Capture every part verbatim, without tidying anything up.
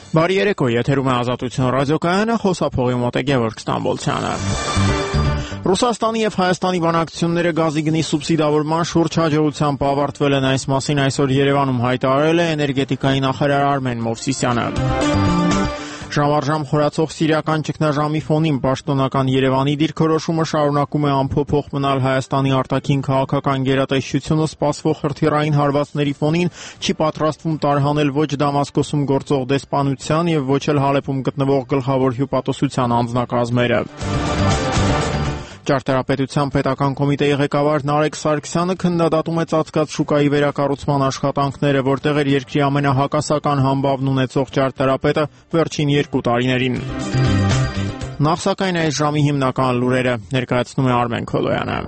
Բարի երեկո, եթերում է Ազատություն ռադիոկայանը, խոսափողի մոտ է Գևորգ Ստամբոլցյանը։ Ռուսաստանի եւ Հայաստանի բանակցությունները գազի գնի սուբսիդավորման շուրջ հաջողությամբ ավարտվել են, այս մասին այսօր Երևանում հայտարարել է էներգետիկայի նախարար Արմեն Մովսիսյանը։ Ժամարժամ խորացող սիրիական ճգնաժամի ֆոնին պաշտոնական Երևանի դիրքորոշումը շարունակում է անփոփոխ մնալ Հայաստանի արտաքին քաղաքական գերատեսչությունը սպասվող հրթիռային հարվածների ֆոնին չի պատրաստվում տարհանել ոչ Դամասկոսում գործող դեսպանության եւ ոչ էլ Հալեպում գտնվող գլխավոր հյուպատոսության անձնակազմերը։ Ճարտարապետության պետական կոմիտեի ղեկավար Նարեկ Սարգսյանը քննադատում է ծածկած շուկայի վերակառուցման աշխատանքները, որտեղ էր երկրի ամենահակասական համբավն ունեցող ճարտարապետը վերջին երկու տարիներին։ Նախ սակայն այս ժամի հիմնական լուրերը ներկայացնում է Արմեն Քոլոյանը։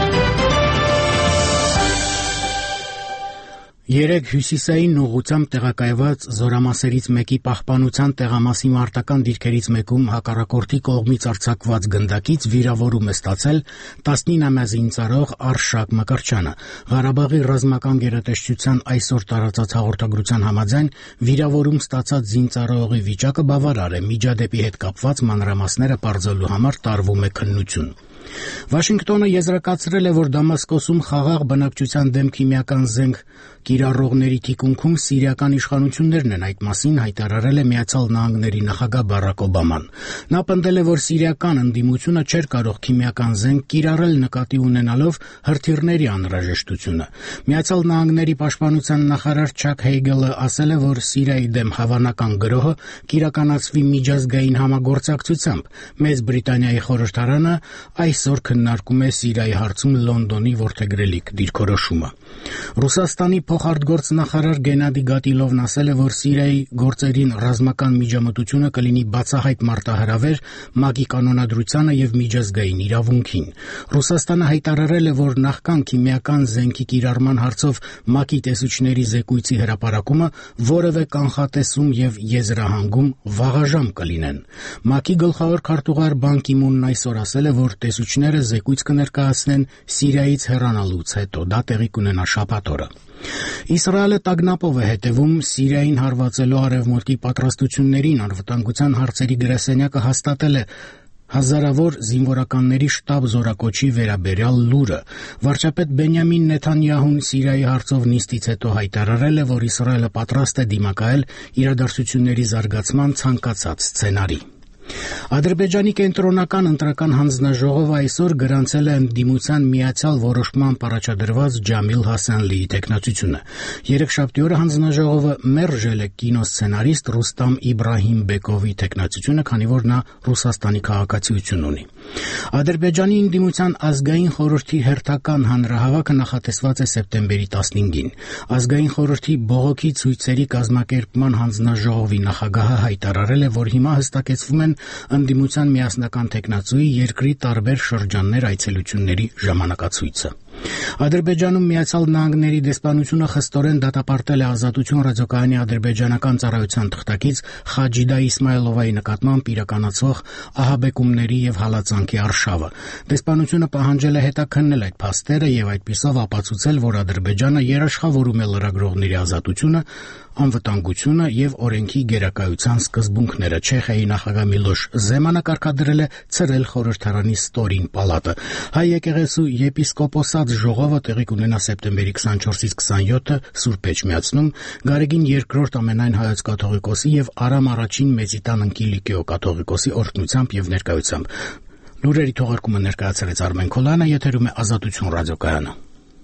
Երեք հյուսիսային ուղղությամբ տեղակայված զորամասերից մեկի պահպանության տեղամասի մարտական դիրքերից մեկում հակառակորդի կողմից արձակված գնդակից վիրավորում է ստացել տասնինամյա զինծառայող Արշակ Մկրտչյանը։ Ղարաբաղի ռազմական գերատեսչության այսօր տարածած հաղորդագրության համաձայն վիրավորում ստացած զինծառայողի վիճակը բավարար է, միջադեպի հետ կապված մանրամասները պարզելու համար տարվում է քննություն։ Վաշինգտոնը եզրակացրել է, որ Դամասկոսում խաղաղ բնակչության դեմ քիմիական զենք կիրառողների թիկունքում սիրիական իշխանություններն են, այդ մասին հայտարարել է Միացյալ Նահանգների նախագահ Բարակ Օբաման։ Նա պնդել է, որ սիրիական ընդդիմությունը չէր կարող քիմիական զենք կիրառել նկատի ունենալով հրթիռների անհրաժեշտությունը։ Միացյալ Նահանգների պաշտպանության նախարար Չակ Հեյգելը ասել է, որ Սիրիայի դեմ հավանական գրոհը կիրականացվի միջազգային համագործակցությամբ։ Մեծ Բրիտանիայի խորհրդարանը այսօր քննարկում է Սիրիայի հարցում Լոնդոնի որդեգրելիք դիրքորոշումը։ Ռուսաստանի փոխարտգործնախարար Գենադի Գատիլովն ասել է, որ Սիրիայի գործերին ռազմական միջամտությունը կլինի բացահայտ մարտահրավեր ՄԱԿ-ի կանոնադրությանը եւ միջազգային իրավունքին։ Ռուսաստանը հայտարարել է, որ նախքան քիմիական զենքի կիրառման հարցով ՄԱԿ-ի տեսուչների զեկույցի հրապարակումը որևէ կանխատեսում եւ եզրահանգում վաղաժամ կլինեն։ ՄԱԿ-ի գլխավոր քարտուղար Բան Կի Մունն այսօր ասել է, որ տեսուչները զեկույց կներկայացնեն Սիրիայից հեռանալուց հետո, դա տեղի կունենա շաբաթ օրը։ Իսրայելը տագնապով է հետևում Սիրիային հարվածելու արևմուտքի պատրաստություններին, անվտանգության հարցերի գրասենյակը հաստատել է հազարավոր զինվորականների շտաբ զորակոչի վերաբերյալ լուրը։ Վարչապետ Բենյամին Նեթանյահուն Սիրիայի հարցով նիստից հետո հայտարարել է, որ Իսրայելը պատրաստ է դիմակայել իրադարձությունների զարգացման ցանկացած սցենարի։ Ադրբեջանի կենտրոնական ընտրական հանձնաժողովը այսօր գրանցել է ընդդիմության միացյալ որոշմամբ առաջադրված Ջամիլ Հասանլիի տեխնացությունը։ Երեքշաբթի օրը հանձնաժողովը մերժել է կինոսցենարիստ Ռուստամ Իբրահիմբեկովի տեխնացությունը, քանի որ նա Ռուսաստանի քաղաքացիություն ունի։ Ադրբեջանի ընդդիմության ազգային խորհրդի հերթական հանրահավաքը նախատեսված է սեպտեմբերի տասնհինգին։ Ազգային խորհրդի բողոքի ցույցերի կազմակերպման հանձնաժողովի նախագահը հայտարարել է, որ հիմա հստակեցվում են ընդդիմության միասնական տեխնացուի երկրի տարբեր շրջաններ այցելությունների ժամանակացույցը։ Ադրբեջանում Միացյալ Նահանգների դեսպանությունը խստորեն դատապարտել է Ազատություն ռադիոկայանի ադրբեջանական ծառայության թղթակից Խաջիդա Իսմայլովայի նկատմամբ իրականացվող ահաբեկումների եւ հալածանքի արշավը։ Դեսպանությունը պահանջել է հետաքննել այդ փաստերը եւ այդպիսով ապացուցել, որ Ադրբեջանը երաշխավորում է լրագրողների ազատությունը, անվտանգությունը եւ օրենքի գերակայության սկզբունքները։ Չեխիայի նախագահ Միլոշ Զեմանը կարգադրել է ցրել խորհրդարանի ստորին պալատը։ Հայ եկեղեցու եպիսկոպոսատ ժողովը տեղի կունենա սեպտեմբերի քսանչորսից քսանյոթը Սուրբ Էջմիածնում Գարեգին երկրորդ ամենայն հայոց կաթողիկոսի եւ Արամ առաջին Մեծիտան Ընկիլիկեո կաթողիկոսի օրհնությամբ եւ ներկայությամբ։ Լուրերի թողարկումը ներկայացրեց Արմեն Քոլյանը, եթերում է Ազատություն ռադիոկայանը։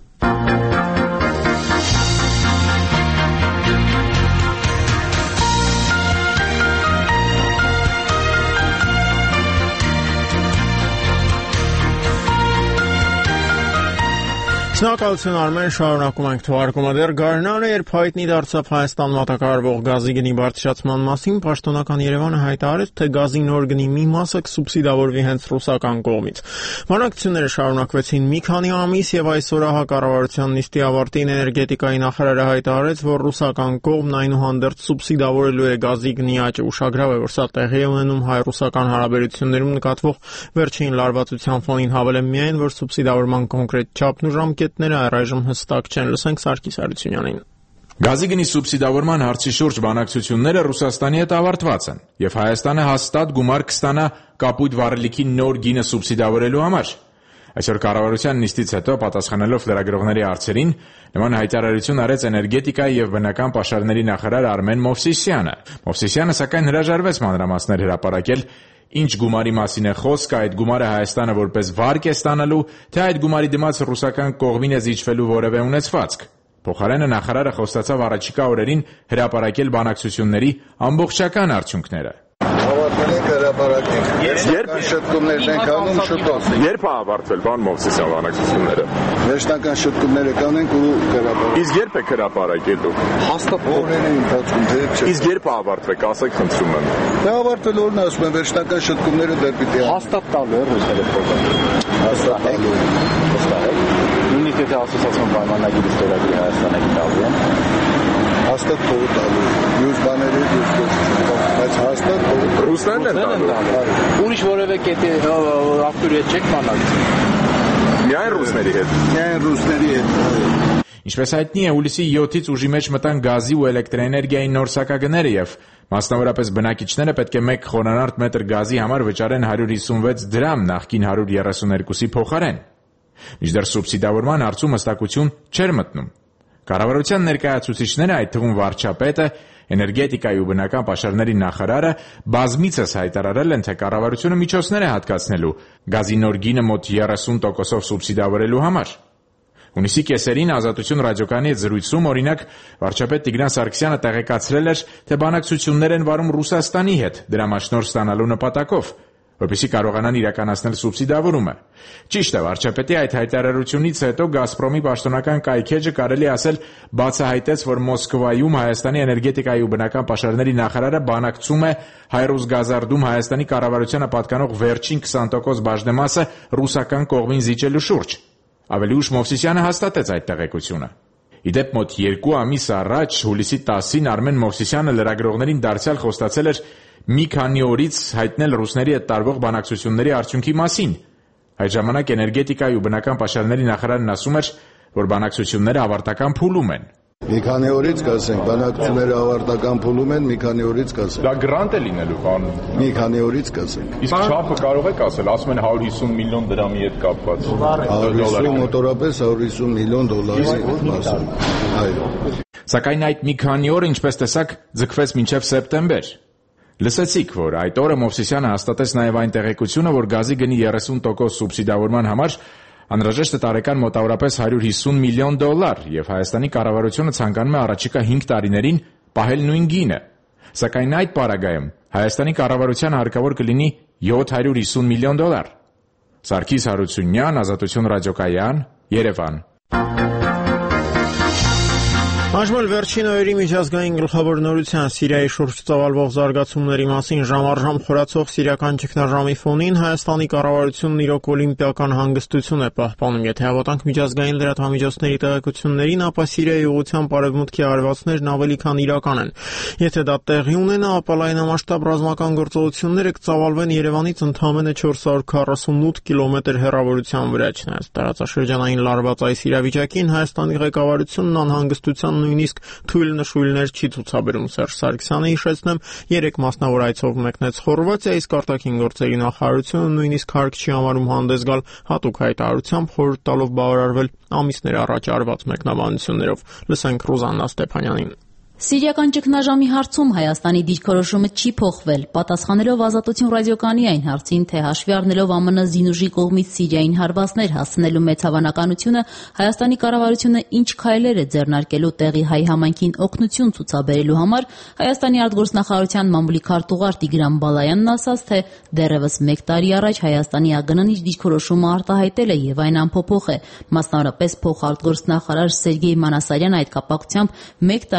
Շնորհակալություն Արմեն, շարունակում ենք թողարկումը։ Դեռ գարնանը, երբ հայտնի դարձավ Հայաստան մատակարարվող գազի գնի բարձրացման մասին, պաշտոնական Երևանը հայտարարեց, թե գազի նոր գնի մի մասը կսուբսիդավորվի հենց ռուսական կողմից։ Բանակցությունները շարունակվեցին մի քանի ամիս եւ այսօր հակառավարության նիստի ավարտին էներգետիկայի նախարարը հայտարարեց, որ ռուսական կողմն այնուհանդերձ սուբսիդավորելու է գազի գնի աճը։ Ուշագրավ է, որ սա տեղի է ունենում հայ-ռուսական հարաբերություններում նկատվող վերջին լարվածության ֆոնին, հավելեմ միայն, որ սուբսիդավորման կոնկրետ չափն ու ժամկետները առայժմ հստակ չեն։ Լսենք Սարգիս Հարությունյանին։ Գազի գնի սուբսիդավորման հարցի շուրջ բանակցությունները Ռուսաստանի հետ ավարտված են, եւ Հայաստանը հաստատ գումար կստանա կապույտ վառելիքի նոր գինը սուբսիդավորելու համար։ Այսօր կառավարության նիստից հետո պատասխանելով լրագրողների հարցերին, նման հայտարարություն արեց էներգետիկայի եւ բնական պաշարների նախարար Արմեն Մովսիսյանը։ Մովսիսյանը սակայն հրաժարվեց մանրամասներ հրապարակել, ինչ գումարի մասին է խոսքը, այդ գումարը Հայաստանը որպես վարկ է ստանալու, թե այդ գումարի դիմաց ռուսական կողմին է զիջվելու որևէ ունեցվածք։ Փոխարենը նախարարը խոստացավ առաջիկա օրերին հրապարակել բանակցությունների ամբողջական արդյունքները։ Ավարտվել են հրապարակել։ Երբ շտկումներն են կանում շուտով։ Երբ է ավարտվել բան Մովսիսյան բանակցությունները։ Վերջնական շտկումները կանենք ու հրապարակել։ Իսկ երբ է հրապարակելու։ Հաստատ օրերի ընթացքում դեռ չէ։ Իսկ երբ է ավարտվել, ասեք խնդրում եմ։ Դա ավարտվել օրն ասում են վերջնական շտկումները դեռ պիտի հաստատ տալու է ռուսները փոխանցում։ հաստատ տալու։ Վստահ նույնիսկ եթե ասոցիացիոն պայմանագիրը ստորագրի Հայաստանը գտալու են, հաստատ փողը տալու։ Մյուս բաների դուրս բայց հաստատ փողը ռուսներն են տալու։ Ուրիշ որևէ կետի ակտորի հետ չեք բանակցում։ Միայն ռուսների հետ։ Միայն ռուսների հետ։ Ինչպես հայտնի է, հուլիսի յոթից ուժի մեջ մտան գազի ու էլեկտրաէներգիայի նոր սակագները եւ մասնավորապես բնակիչները պետք է մեկ խոնարհարդ մետր գազի համար վճարեն հարյուր հիսունվեց դրամ նախկին հարյուր երեսուներկուսի փոխարեն։ Մինչդեռ սուբսիդավորման հարցում հստակություն չէր մտնում։ Կառավարության ներկայացուցիչները, այդ թվում վարչապետը, էներգետիկայի ու բնական պաշարների նախարարը բազմիցս հայտարարել են, թե կառավարությունը միջոցներ է հատկացնելու գազի նոր գինը մոտ երեսուն տոկոսով սուբսիդավորելու համար։ Հունիսի կեսերին Ազատություն ռադիոկայանի հետ զրույցում, օրինակ, վարչապետ Տիգրան Սարգսյանը տեղեկացրել էր, թե բանակցություններ են վարում Ռուսաստանի հետ դրամաշնորհ ստանալու նպատակով, որպեսզի կարողանան իրականացնել սուբսիդավորումը։ Ճիշտ է, վարչապետի այդ հայտարարությունից հետո «Գազպրոմի» պաշտոնական կայքեջը կարելի ասել բացահայտեց, որ Մոսկվայում Հայաստանի էներգետիկայի ու բնական պաշարների նախարարը բանակցում է «Հայրուսգազարդում» Հայաստանի կառավարությանը պատկանող վերջին քսան տոկոս բաժնեմասը ռուսական կողմին զիջելու շուրջ։ Ավելի ուշ Մովսիսյանը հաստատեց այդ տեղեկությունը։ Ի դեպ, մոտ երկու ամիս առաջ, հուլիսի տասին, Արմեն Մովսիսյանը լրագրողներին դարձյալ խոստացել էր մի քանի օրից հայտնել ռուսների հետ տարվող բանակցությունների արդյունքի մասին։ Այդ ժամանակ էներգետիկայի ու բնական պաշարների նախարարն ասում էր, որ բանակցությունները ավարտական փուլում են։ Մի քանի օրից կասենք, բանակցությունները ավարտական փուլում են, մի քանի օրից կասենք։ Դա գրանտ է լինելու, բան։ Մի քանի օրից կասենք։ Իսկ չափը կարող եք ասել, ասում են հարյուր հիսուն միլիոն դրամի հետ կապված։ հարյուր հիսուն մոտորապես հարյուր հիսուն միլիոն դոլարի մասը։ Այո։ Սակայն այդ մի քանի օր, ինչպես տեսակ, ձգվեց մինչև սեպտեմբեր։ Լսեցիք, որ այդ օրը Մովսիսյանը հաստատեց նաև այն տեղեկությունը, որ գազի գնի երեսուն տոկոս սուբսիդավորման համար անհրաժեշտ է տարեկան մոտավորապես հարյուր հիսուն միլիոն դոլար, եւ Հայաստանի կառավարությունը ցանկանում է առաջիկա հինգ տարիներին պահել նույն գինը։ Սակայն այդ պարագայում Հայաստանի կառավարությանը հարկավոր կլինի յոթ հարյուր հիսուն միլիոն դոլար։ Սարգիս Հարությունյան, Ազատություն ռադիոկայան, Երևան։ Այժմ վերջին օրերի միջազգային գլխավոր նորության Սիրիայի շուրջ ծավալվող զարգացումների մասին ժամ-առ-ժամ խորացող սիրիական ճգնաժամի ֆոնին Հայաստանի կառավարությունն իրոք օլիմպիական հանգստություն է պահպանում, եթե հավատանք միջազգային լրատվամիջոցների տեղեկություններին, ապա Սիրիայի ուղղությամբ արևմուտքի արվածներն ավելի քան իրական են։ Եթե դա տեղի ունենա, ապա լայնամասշտաբ ռազմական գործողությունները կծավալվեն Երևանից ընդամենը չորս հարյուր քառասունութ կիլոմետր հեռավորության վրա։ Չնայած տարածաշրջանային լարված այս իրավիճակին Հայաստանի ղեկավարությունն անհանգստության նույնիսկ թույլ նշույլներ չի ցուցաբերում։ Սերժ Սարգսյանը, հիշեցնեմ, երեք մասնավոր այցով մեկնեց Խորվաթիա, իսկ արտաքին գործերի նախարարությունը նույնիսկ հարկ չի համարում հանդես գալ հատուկ հայտարարությամբ, խորհուրդ տալով բավարարվել ամիսներ առաջ արված մեկնաբանություններով։ Լսենք Ռուզաննա Ստեփանյանին։ Սիրիական ճգնաժամի հարցում Հայաստանի դիրքորոշումը չի փոխվել, պատասխանելով Ազատություն ռադիոկայանի այն հարցին, թե հաշվի առնելով ԱՄՆ զինուժի կողմից Սիրիային հարվածներ հասցնելու մեծ հավանականությունը, Հայաստանի կառավարությունը ինչ քայլեր է ձեռնարկելու տեղի հայ համայնքին օգնություն ցուցաբերելու համար, Հայաստանի արտգործնախարարության մամուլի քարտուղար Տիգրան Բալայանն ասաց, թե դեռևս մեկ տարի առաջ Հայաստանի ագրանիչ դիրքորոշումը արտահայտել է եւ այն անփոփոխ է։ Մասնավորապես փոխարտգործնախարար Սերգեյ Մանասարյանը այդ կապակցությամբ մեկ տարի առաջ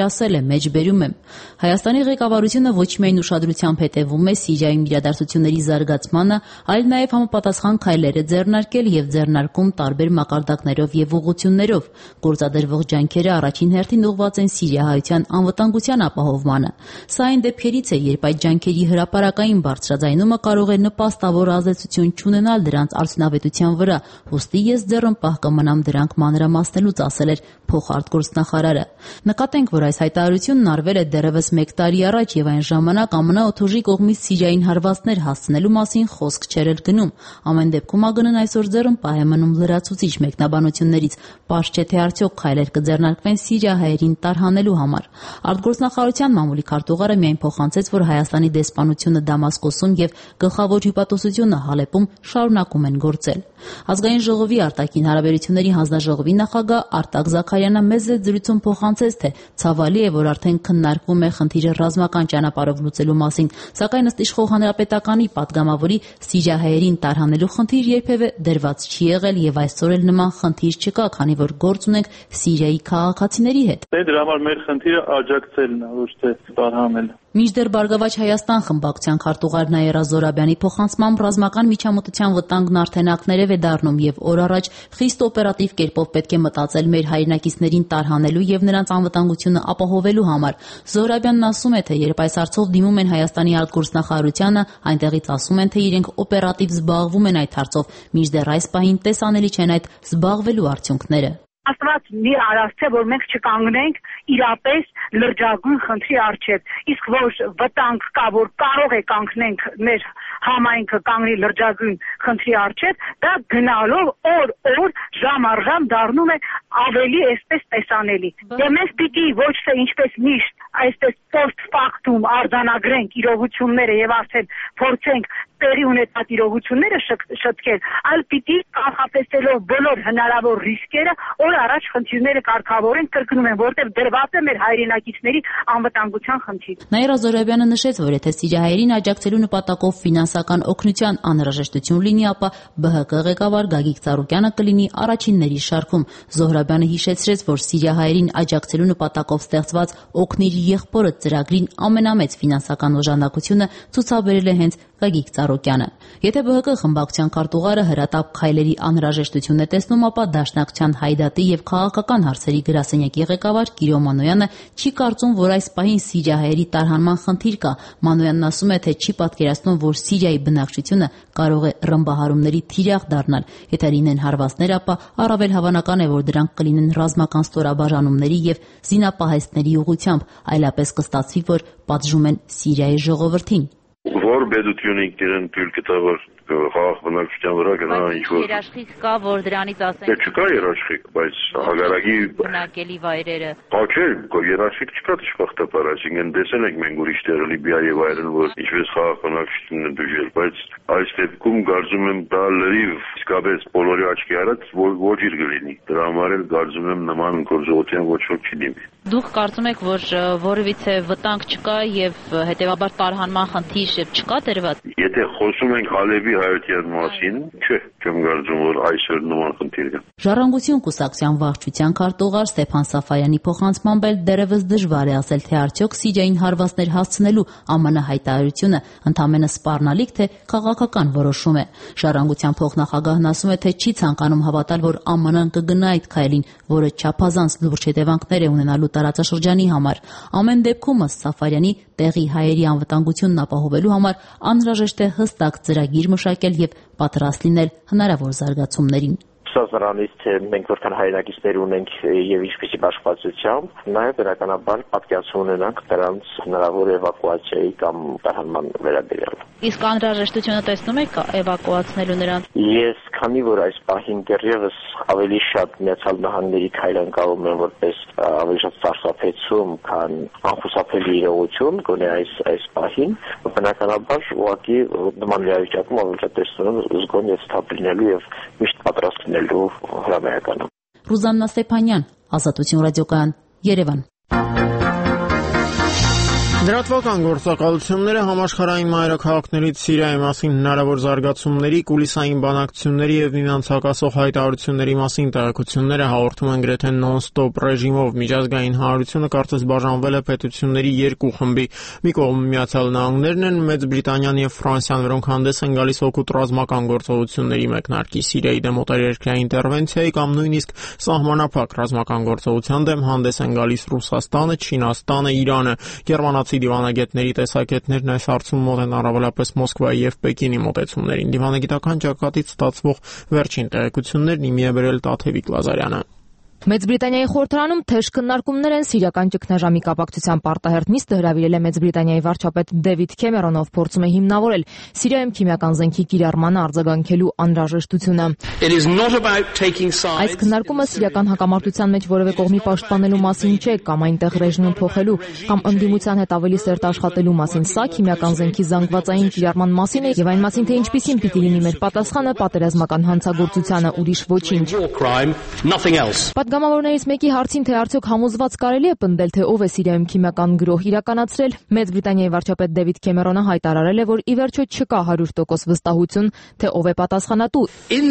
ասել է, մեջբերում եմ. Հայաստանի ղեկավարությունը ոչ միայն ուշադրությամբ հետևում է Սիրիայում իրադարձությունների զարգացմանը, այլ նաև համապատասխան քայլեր է ձեռնարկել եւ ձեռնարկում տարբեր մակարդակներով եւ ուղղություններով։ Գործադրվող ջանքերը առաջին հերթին ուղղված են սիրիահայության անվտանգության ապահովմանը։ Սա այն դեպքերից է, երբ այդ ջանքերի հրապարակային բարձրաձայնումը կարող է նպաստավոր ազդեցություն չունենալ դրանց արդյունավետության վրա, ուստի ես ձեռն պահ կմնամ դրանք մանրամասնելուց, ասել էր փոխարտգործնախարարը։ Նկատենք, որ այս հայտարարությունն արվել է դեռևս մեկ տարի առաջ եւ այն ժամանակ ԱՄՆ օդուժի կողմից Սիրիային հարվածներ հասցնելու մասին խոսք չէր էլ գնում։ Ամեն դեպքում ԱԳՆ-ն այսօր ձեռն պահ է մնում լրացուցիչ մեկնաբանություններից։ Պարզ չէ, թե արդյոք քայլեր կձեռնարկվեն սիրիահայերին տարհանելու համար։ Արտգործնախարարության մամուլի քարտուղարը միայն փոխանցեց, որ Հայաստանի դեսպանությունը Դամասկոսում եւ գլխավոր հյուպատոսությունը Հալեպում շարունակում են գործել։ Ազգային ժողովի արտաքին հարաբերությունների հանձնաժողովի նախագահ Արտակ Զաքարյանը մեծ զրույցում փոխանցեց, թե ցավալի է, որ արդեն քննարկվում է խնդիրը ռազմական ճանապարհով լուծելու մասին, սակայն ըստ իշխող հանրապետականի падգամավորի սիրիահայերին տարհանելու խնդիր երբևէ դրված չի եղել եւ այսօր էլ նման խնդիր չկա, քանի որ գործ ունենք Սիրիայի քաղաքացիների հետ։ Դրա համար մեր խնդիրը աջակցելն է, ոչ թե տարհանելը։ Մինչդեռ Բարգավաճ Հայաստան խմբակցության քարտուղար Նաիրա Զորաբյանի փոխանցմամբ ռազմական միջամտության վտանգն արդեն ակներև է դառնում եւ օր առաջ խիստ օպերատիվ կերպով պետք է մտածել մեր հայրենակիցներին տարհանելու եւ նրանց անվտանգությունը ապահովելու համար։ Զորաբյանն ասում է, թե երբ այս հարցով դիմում են Հայաստանի արտգործնախարարությանը, այնտեղից ասում են, թե իրենք օպերատիվ զբաղվում են այդ հարցով, մինչդեռ այս պահին տեսանելի չեն այդ զբաղվելու արդյունքները։ Աստված մի արարցե, որ մենք չկանգնենք իրապես լրջագույն խնդրի առջև, իսկ որ վտանգ կա, որ կարող է կանգնենք մեր համայնքը կանգնի լրջագույն խնդրի առջև, դա գնալով օր-օր ժամ առ ժամ դառնում է ավելի այսպես տեսանելի։ Եվ մենք պիտի ոչ թե ինչպես միշտ այսպես post factum արձանագրենք իրողությունները եւ արդեն փորձենք տեղի ունեցած իրողությունները շտկել, այլ պիտի կանխատեսելով բոլոր հնարավոր ռիսկերը օր առաջ խնդիրները կարգավորենք, կրկնում եմ, որտեղ դրված է մեր հայրենակիցների անվտանգության խնդիր։ Նաիրա Զորաբյանը նշեց, որ եթե սիրիահայերին աջակցելու նպատակով ֆինանսական օգնության անհրաժեշտություն լինի, ապա B H K ղեկավար Գագիկ Ծառուկյանը կլինի առաջինների շարքում։ Զոհրաբյանը հիշեցրեց, որ սիրիահայերին աջակցելու նպատակով ստեղծված «Օգնիր եղբորդ» ծրագրին ամենամեծ ֆինանսական օժանդակությունը ցուցաբերել է հենց Գագիկ Ծառուկյանը։ Եթե B H K խմբակցության քարտուղարը հրատապ քայլերի անհրաժեշտություն է տեսնում, ապա Դաշնակցության Հայդատի եւ քաղաքական հարցերի գրասենյակի ղեկավար Կիրո Մանոյանը չի կարծում, որ այս պահին սիրիահայերի տարհանման խնդիր կա։ Մանոյանն ասում է, թե չի պատկերացնում, որ Սիրիայի բնակչությունը կարող է ռմբահարումների թիրախ դառնալ։ Եթե լինեն հարվածներ, ապա առավել հավանական է, որ դրանք կլինեն ռազմական ստորաբաժանումների եւ զինապահեստների ուղղությամբ, այլապես կստացվի, որ պատժում են Սիրիայի ժողովրդին։ Որ բեդությունը իրեն թույլ կտա, որ խաղաղ բնակչության վրա գնա ինչ-որ երաշխիք կա, որ դրանից ասեն։ Դե չկա երաշխիք, բայց հագարակի բնակելի վայրերը։ Հա չէ, երաշխիք չկա դժբախտաբար, այսինքն տեսել ենք մենք ուրիշ տեղը Լիբիայի վայրն, որ ինչպես խաղաղ բնակչությունն է դժել, բայց այս դեպքում կարծում եմ դա լրիվ իսկապես բոլորի աչքի առաջ ոչ իր կլինի։ Դրա համար էլ կարծում եմ նման գործողության ոչ ոք չի դիմի։ Դուք կարծում եք, որ որևիցե վտանգ չկա եւ հետեւաբար տարհանման խնդիր չկա դրված։ Եթե խոսում ենք Հալեպի հայության մասին, չէ, չեմ կարծում, որ այսօր նման խնդիր կա։ Ժառանգություն կուսակցության վարչության քարտուղար Ստեփան Սաֆարյանի փոխանցմամբ էլ դեռևս դժվար է ասել, թե արդյոք Սիրիային հարվածներ հասցնելու ԱՄՆ հայտարարությունը ընդամենը սպառնալիք, թե քաղաքական որոշում է։ Ժառանգության փոխնախագահն ասում է, թե չի ցանկանում հավատալ, որ ԱՄՆ-ն կգնա այդ քայլին, որը չափազանց լուրջ հետևանքներ է ունենալու տարածաշրջանի համար։ Ամեն դեպքում, ըստ Սաֆարյանի, տեղի հայերի անվտանգությունն ապահովելու համար անհրաժեշտ է հստակ ծրագիր մշակել եւ պատրաստ լինել հնարավոր զարգացումներին։ Նրանից թե մենք որքան հայրենակիցներ ունենք եւ ինչպիսի բաշխվածությամբ, նաեւ բնականաբար պատկերացում ունենանք դրանց հնարավոր էվակուացիայի կամ տարհանման վերաբերյալ։ Իսկ անհրաժեշտությունը տեսնում եք էվակուացնելու նրանց։ Ես քանի որ այս պահին դեռևս ավելի շատ Միացյալ Նահանգների քայլ անցկացնում են որպես ավելի շատ սարսափեցում, քան անխուսափելի իրողություն, գոնե այս այս պահին, բնականաբար ուղղակի նման իրավիճակում ավելի շատ տեսնում զգոն եւ սթափ լինելու եւ միշտ պատրաստ լինելու հրամայականում։ Ռուզաննա Ստեփանյան, Ազատություն ռադիոկայան, Երևան։ Լրատվական գործակալությունները համաշխարհային մայրաքաղաքներից Սիրիայի մասին հնարավոր զարգացումների, կուլիսային բանակցությունների եւ միմյանց հակասող հայտարարությունների մասին տեղեկությունները հաղորդում են գրեթե նոն-ստոպ ռեժիմով։ Միջազգային հանրությունը կարծես բաժանվել է պետությունների երկու խմբի։ Մի կողմում Միացյալ Նահանգներն են, Մեծ Բրիտանիան եւ Ֆրանսիան, որոնք հանդես են գալիս օգուտ ռազմական գործողությունների մեկնարկի, Սիրիայի դեմ օտարերկրյա ինտերվենցիայի կամ նույնիսկ սահմանափակ ռազմական գործողության դեմ հանդես են գալիս Ռուսաստանը, Չինաստանը, Իրանը։ Գերմանացի դիվանագետների տեսակետներն այս հարցում մոտ են առավելապես Մոսկվայի եւ Պեկինի մոտեցումներին։ Դիվանագիտական ճակատից ստացվող վերջին տեղեկություններն իմի է բերել Տաթևիկ Լազարյանը։ Մեծ Բրիտանիայի խորհրդարանում թեժ քննարկումներ են սիրիական ճգնաժամի կապակցությամբ արտահերթ նիստը հրավիրել է Մեծ Բրիտանիայի վարչապետ Դեվիդ Քեմերոնով, փորձում է հիմնավորել Սիրիայում քիմիական զենքի կիրառմանը արձագանքելու անհրաժեշտությունը։ Այս քննարկումը սիրիական հակամարտության մեջ որևէ կողմի պաշտպանելու մասին չէ, կամ այնտեղ ռեժիմը փոխելու, կամ ընդդիմության հետ ավելի սերտ աշխատելու մասին։ Սա քիմիական զենքի զանգվածային կիրառման մասին է եւ այն մասին, թե ինչպիսին պիտի լինի մեր պատասխանը պատերազմական հանցագործությանը, ուրիշ ոչինչ։ Պատգամավորներից մեկի հարցին, թե արդյոք համոզված կարելի է պնդել, թե ով է Սիրիայում քիմիական գրոհ իրականացրել, Մեծ Բրիտանիայի վարչապետ Դեվիդ Քեմերոնը հայտարարել է, որ ի վերջո չկա հարյուր տոկոս վստահություն, թե ով է պատասխանատու։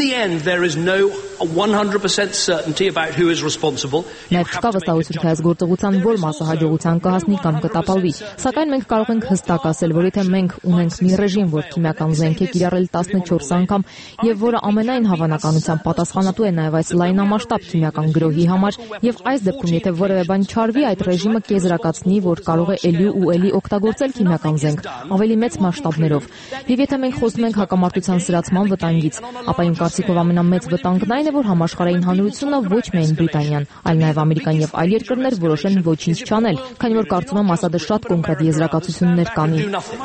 Նաև չկա վստահություն, թե այս գործողության որ մասը հաջողության կհասնի կամ կտապալվի։ Սակայն մենք կարող ենք հստակ ասել, որ եթե մենք ունենք մի ռեժիմ, որ քիմիական զենք է կիրառել տասնչորս անգամ եւ որը ամենայն հավանականությամբ պատասխանատու է նաև այս լայնամասշտաբ քիմիական գրոհի համար, եւ այս դեպքում եթե որևէ բան չարվի, այդ ռեժիմը կեզրակացնի, որ կարող է ելի ու ելի օգտագործել քիմիական զենք ավելի մեծ մասշտաբներով։ Եվ եթե մենք խոսում ենք հակամարտության սրացման վտանգից, ապա իմ կարծիքով ամենամեծ վտանգն այն է, որ համաշխարհային հանրությունը ոչ միայն Բրիտանիան, այլ նաև Ամերիկան եւ այլ երկրներ որոշեն ոչինչ չանել, քանի որ կարծում եմ Ասադը շատ կոնկրետ եզրակացություններ կանի։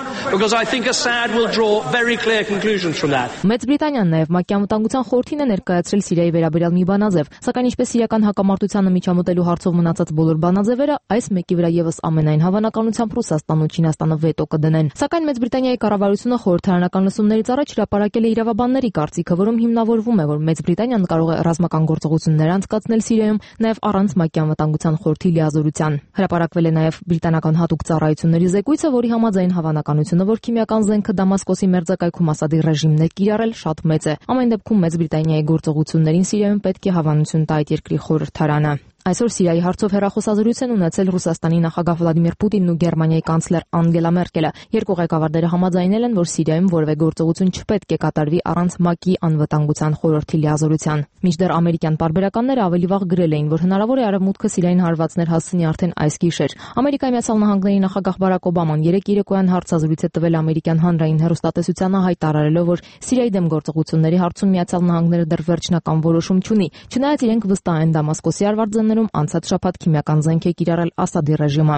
Մեծ Բրիտանիան նաև ՄԱԿ-ի անվտանգության խորհրդին է ներկայացրել Սիրիայի վերաբերյալ մի բանաձև, սակայն ինչպես սիրիական հակամարտությանը միջամտելու հարցով մնացած բոլոր բանաձևերը, այս մեկի վրա եւս ամենայն հավանականությամբ Ռուսաստանն ու Չինաստանը վետո կդնեն։ Սակայն Մեծ Բրիտանիայի կառավարությունը խորհրդարանական լսումներից առաջ հրապարակել է իրավաբանների կարծիքը, որում հիմնավորվում է, որ Մեծ Բրիտանիան կարող է ռազմական գործողություններ անցկացնել Սիրիայում նաև առանց ՄԱԿ-ի անվտանգության խորհրդի լիազորության։ Հրապարակվել է նաև բրիտանական հատուկ ծառայությունների զեկույցը, որի համաձայն հավանականությունը, որ քիմիական զենքը Դամասկոսի մերձակայքում Ասադի ռեժիմն է կիրառել, շատ մեծ է։ Ամեն դեպքում Մեծ Բրիտանիայի գործողություններին Սիրիայում պետք է հավանություն տա այդ երկրի խորհրդարանը։ Այսօր Սիրիայի հարցով հեռախոսազրույց են ունեցել Ռուսաստանի նախագահ Վլադիմիր Պուտինն ու Գերմանիայի կանցլեր Անգելա Մերկելը։ Երկու ղեկավարները համաձայնել են, որ Սիրիայում որևէ գործողություն չպետք է կատարվի առանց ՄԱԿ-ի անվտանգության խորհրդի լիազորության։ Մինչդեռ ամերիկյան պարբերականները ավելի վաղ գրել էին, որ հնարավոր է Արևմուտքը Սիրիային հարվածներ հասցնի արդեն այս գիշեր։ Ամերիկայի Միացյալ Նահանգների նախագահ Բարակ Օբաման երեկ երեկոյան հարցազրույց է տվել ամերիկյան հանրային հեռուստատեսությանը, հայտարարելով, որ Սիրիայի դեմ գործողությունների հարցում Միացյալ Նահանգները դեռ վերջնական որոշում չունի, չնայած իրենք վստահ են Դամասկոսի արվարձաններում անցած շաբաթ քիմիական զենք է կիրառել Ասադի ռեժիմը։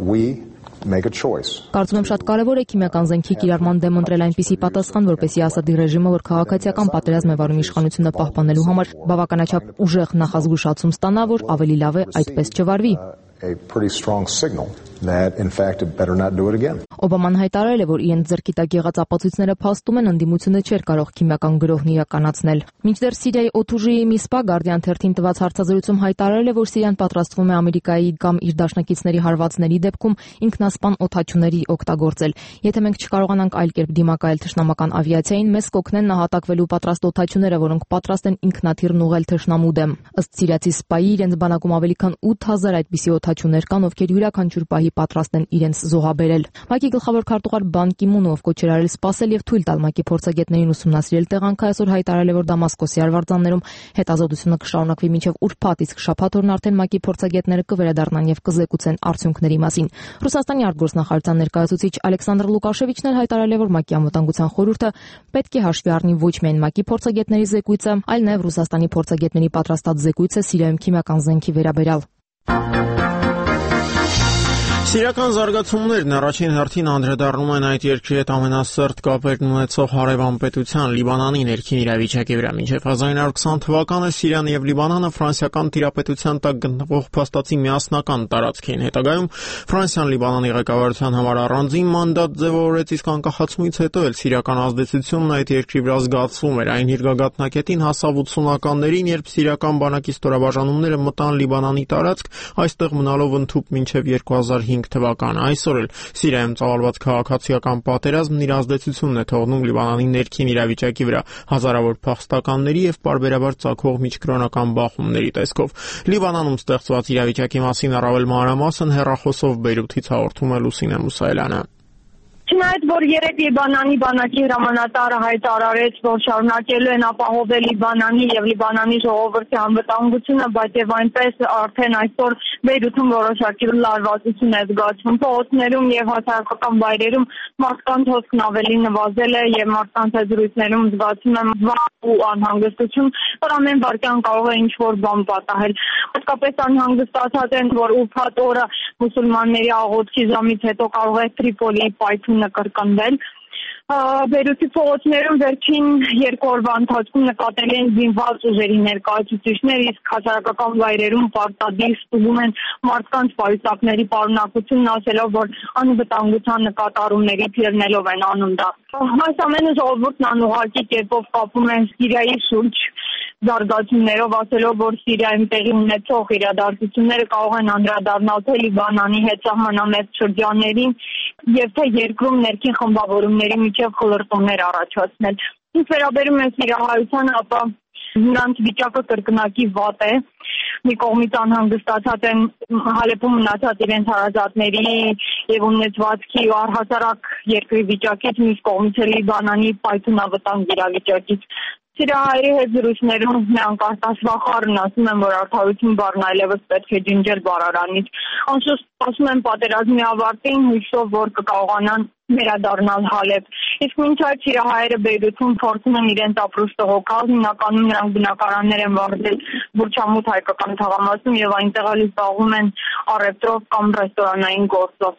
Կարծում եմ շատ կարևոր է քիմիական զենքի կիրառման դեմ ընտրել այնպիսի պատասխան, որպեսզի Ասադի ռեժիմը, որ քաղաքացիական պատերազմ է վարում իշխանությունը պահպանելու համար, բավականաչափ ուժեղ նախազգուշացում ստանա, որ ավելի լավ է այդպես չվարվի։ Օբաման հայտարարել է, որ իրենց ձեռքի տակ եղած ապացույցները փաստում են ընդդիմությունը չէր կարող քիմիական գրոհն իրականացնել։ Մինչդեռ Սիրիայի օդուժիի մի սպա Guardian թերթին տված հարցազրույցում հայտարարել է, որ Սիրիան պատրաստվում է Ամերիկայի կամ իր դաշնակիցների հարվածների դեպքում ինքնասպան օդաչուների օգտագործել։ Եթե մենք չկարողանանք այլ կերպ դիմակայել թշնամական ավիացիային, մեզ կօգնեն նահատակվելու պատրաստ օդաչուները, որոնք պատրաստ են ինքնաթիռն ուղղել թշնամու դեմ։ Ըստ սիրիացի սպայի, իրենց բանակում ավելի քան ութ հազար այդպիսի օդաչուներ կան, ովքեր յուրաքանչյուր պահի պատրաստ են իրենց զոհաբերել։ ՄԱԿ-ի գլխավոր քարտուղար Բան Կի-մունը, ով կոչ էր արել սպասել եւ թույլ տալ ՄԱԿ-ի փորձագետներին ուսումնասիրել տեղանքը, այսօր հայտարարել է, որ Դամասկոսի արվարձաններում հետազոտությունը կշարունակվի մինչեւ ուրբաթ, իսկ շաբաթ օրն արդեն ՄԱԿ-ի փորձագետները կվերադառնան եւ կզեկուցեն արդյունքների մասին։ Ռուսաստանի արտգործնախարարության ներկայացուցիչ Ալեքսանդր Լուկաշևիչն էլ հայտարարել է, որ ՄԱԿ-ի անվտանգության խորհուրդը պետք է հաշվի առնի ոչ միայն ՄԱԿ-ի փորձագետների զեկույցը, այլ նաեւ Ռուսաստանի փորձագետների պատրաստած զեկույցը Սիրիայում քիմիական զենքի վերաբերյալ։ Սիրիական զարգացումներն առաջին հերթին անդրադառնում են այդ երկրի հետ ամենասերտ կապերն ունեցող հարևան պետության Լիբանանի ներքին իրավիճակի վրա։ Մինչև հազար նույն հարյուր քսան թվականը Սիրիան եւ Լիբանանը ֆրանսիական տիրապետության տակ գտնվող փաստացի միասնական տարածք էին։ Հետագայում Ֆրանսիան Լիբանանի ղեկավարության համար առանձին մանդատ ձևավորեց, իսկ անկախացումից հետո էլ սիրիական ազդեցությունն այդ երկրի վրա զգացվում էր։ Այն իր գագաթնակետին հասավ ութսունականներին, երբ սիրիական բանակի ստորաբաժանումները մտան Լիբանանի տարածք, այստեղ մնալով ընդհուպ մինչև երկու հազար հինգ հինգ թվականը։ Այսօր էլ Սիրիայում ծավալված քաղաքացիական պատերազմն իր ազդեցությունն է թողնում Լիբանանի ներքին իրավիճակի վրա, հազարավոր փախստականների եւ պարբերաբար ծագող միջկրոնական բախումների տեսքով։ Լիբանանում ստեղծված իրավիճակի մասին առավել մանրամասն հեռախոսով Բեյրութից հաղորդում է Լուսինե Մուսայելյանը։ Չնայած որ երեք Լիբանանի բանակի հրամանատարը հայտարարեց, որ շարունակելու են ապահովել Լիբանանի եւ Լիբանանի ժողովրդի անվտանգությունը, բայց եւ այնպես արդեն այսօր Բեյրութում որոշակի լարվածություն է զգացվում։ Փողոցներում եւ հասարակական վայրերում մարդկանց հոսքն ավելի նվազել է եւ մարդկանց զրույցներում զգացում եմ վախ ու անհանգստություն, որ ամեն վարքյան կարող է ինչ-որ բան պատահել։ Հատկապես անհանգստացած են, որ ուրբաթ օրը մուսուլմանների աղոթքի ժամից հետո կարող է Տրիպոլիի պայթյունը կրկնվել։ Բեյրութի փողոցներում վերջին երկու օրվա ընթացքում նկատելի են զինված ուժերի ներկայացուցիչներ, իսկ հասարակական վայրերում պարտադիր ստուգում են մարդկանց պայուսակների պարունակությունն, ասելով, որ անվտանգության նկատառումների թիրնելով են անում դա։ Այս ամենը ժողովուրդն անուղղակի կերպով կապում են Սիրիայի շուրջ զարգացումներով, ասելով, որ Սիրիայում տեղի ունեցող իրադարձությունները կարող են անդրադառնալ թե Լիբանանի հետ սահմանամերձ շրջաններին եւ թե երկրում ներքին խմբավորումների միջև խլրտումներ առաջացնել։ Ինչ վերաբերում է սիրահարությանը, ապա նրանց վիճակը կրկնակի վատ է։ Մի կողմից անհանգստացած են Հալեպում մնացած իրենց հարազատների եւ ունեցվածքի ու առհասարակ երկրի վիճակից, մյուս կողմից էլ Լիբանանի պայթունավտանգ իրավիճակից։ Սիրահարի հետ զրույցներում նրանք արտասվախառն ասում են, որ արդարություն բառն այլևս պետք է ջնջել բառարանից։ Անշուշտ ասում են պատերազմի ավարտին, հույսով, որ կկարողանան վերադառնալ Հալեբ։ Իսկ մինչ այդ սիրահարերը Բեյրութում փորձում են իրենց ապրուստը հոգալ, հիմնականում նրանք բնակարաններ են վարձել Բուրչամութ հայկական թաղամասում եւ այնտեղ էլ զբաղվում են առևտրով կամ ռեստորանային գործով։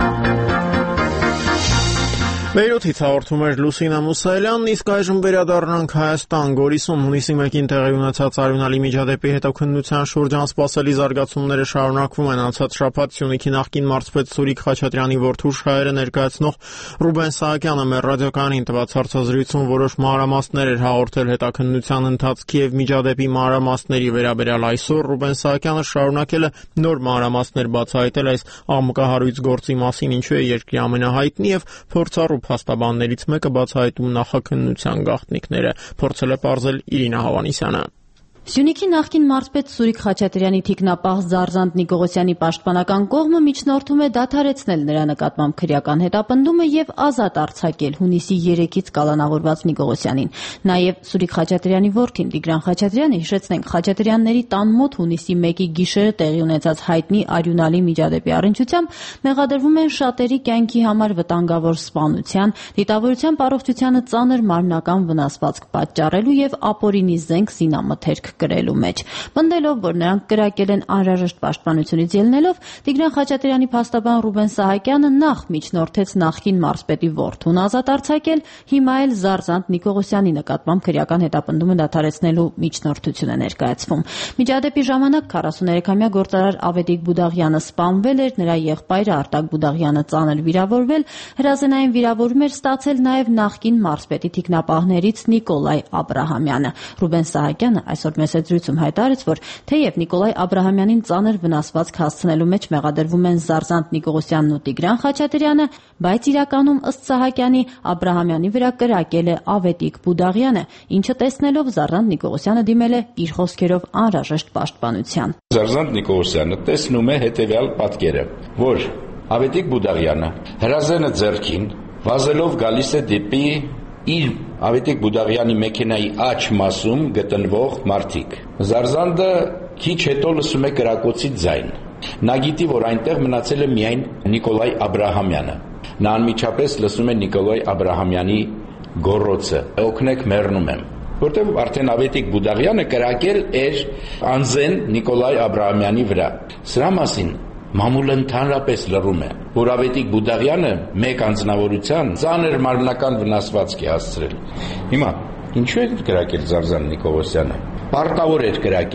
Բեյրութից հաղորդում էր Լուսինե Մուսայելյանն, իսկ այժմ վերադառնանք Հայաստան։ Գորիսում հունիսի մեկին տեղի ունեցած արյունալի միջադեպի հետաքննության շուրջ անսպասելի զարգացումները շարունակվում են։ Անցած շաբաթ Սյունիքի նախկին մարզպետ Սուրիկ Խաչատրյանի որդու շահերը ներկայացնող Ռուբեն Սահակյանը մեր ռադիոկայանին տված հարցազրույցում որոշ մանրամասներ էր հաղորդել հետաքննության ընթացքի եւ միջադեպի մանրամասների վերաբերյալ։ Այսօր Ռուբեն Սահակյանը շարունակել է նոր մանրամասներ բացահայտել այս աղմկահարույց գործի մասին, ինչու է երկրի ամենահայտնի եւ փորձառու փաստաբաններից մեկը բացահայտում նախաքննության գաղտնիքները, փորձել է պարզել Իրինա Հավանիսյանը։ Սյունիքի նախկին մարզպետ Սուրիկ Խաչատրյանի թիկնապահ Զարզանտ Նիկողոսյանի պաշտպանական կողմը միջնորդում է դադարեցնել նրա նկատմամբ քրեական հետապնդումը եւ ազատ արձակել հունիսի երեքից կալանավորված Նիկողոսյանին։ Նաեւ Սուրիկ Խաչատրյանի որդին Տիգրան Խաչատրյանը, հիշեցնենք, Խաչատրյանների տան մոտ հունիսի մեկի գիշերը տեղի ունեցած հայտնի արյունալի միջադեպի առնչությամբ մեղադրվում են շատերի կյանքի համար վտանգավոր սպանության, դիտավորության առողջությանը ծանր մարմնական վնասվածք պատճառելու եւ ապօրինի զենք զինամթերք կրելու մեջ։ Պնդելով, որ նրանք կրակել են անհրաժեշտ պաշտպանությունից ելնելով, Տիգրան Խաչատրյանի փաստաբան Ռուբեն Սահակյանը նախ միջնորդեց նախկին մարզպետի որդուն ազատ արձակել, հիմա էլ Զարզանտ Նիկողոսյանի նկատմամբ քրեական հետապնդումը դադարեցնելու միջնորդություն է ներկայացվում։ Միջադեպի ժամանակ քառասուներեքամյա գործարար Ավետիք Բուդաղյանը սպանվել էր, նրա եղբայրը Արտակ Բուդաղյանը ծանր վիրավորվել, հրազենային վիրավորում էր ստացել նաև նախկին մարզպետի թիկնապահներից Նիկոլայ Աբրահամյանը։ Ռուբեն Սահակյանը այսօր մեծ զրույցում հայտարարեց, որ թեև Նիկոլայ Աբրահամյանին ծանր վնասվածք հասցնելու մեջ մեղադրվում են Զարզանտ Նիկողոսյանն ու Տիգրան Խաչատրյանը, բայց իրականում ըստ Սահակյանի Աբրահամյանի վրա կրակել է Ավետիք Բուդաղյանը, ինչը տեսնելով Զարզանտ Նիկողոսյանը դիմել է իր խոսքերով անհրաժեշտ պաշտպանության։ Զարզանտ Նիկողոսյանը տեսնում է հետևյալ պատկերը, որ Ավետիք Բուդաղյանը հրազենը ձեռքին վազելով գալիս է դեպի իր Ավետիք Բուդաղյանի մեքենայի աջ մասում գտնվող մարդիկ։ Զարզանդը քիչ հետո լսում է կրակոցի ձայն։ Նա գիտի, որ այնտեղ մնացել է միայն Նիկոլայ Աբրահամյանը։ Նա անմիջապես լսում է Նիկոլայ Աբրահամյանի գոռոցը. «Օգնեք, մեռնում եմ»։ Որտեղ արդեն Ավետիք Բուդաղյանը կրակել էր անզեն Նիկոլայ Աբրահամյանի վրա։ Սրա մասին մամուլը ընդհանրապես լռում է, որ Ավետիք Բուդաղյանը մեկ անձնավորության ծանր մարմնական վնասվածք է հասցրել։ Հիմա ինչու է կրակել Զարզանտ Նիկողոսյանը։ Պարտավոր էր կրակել։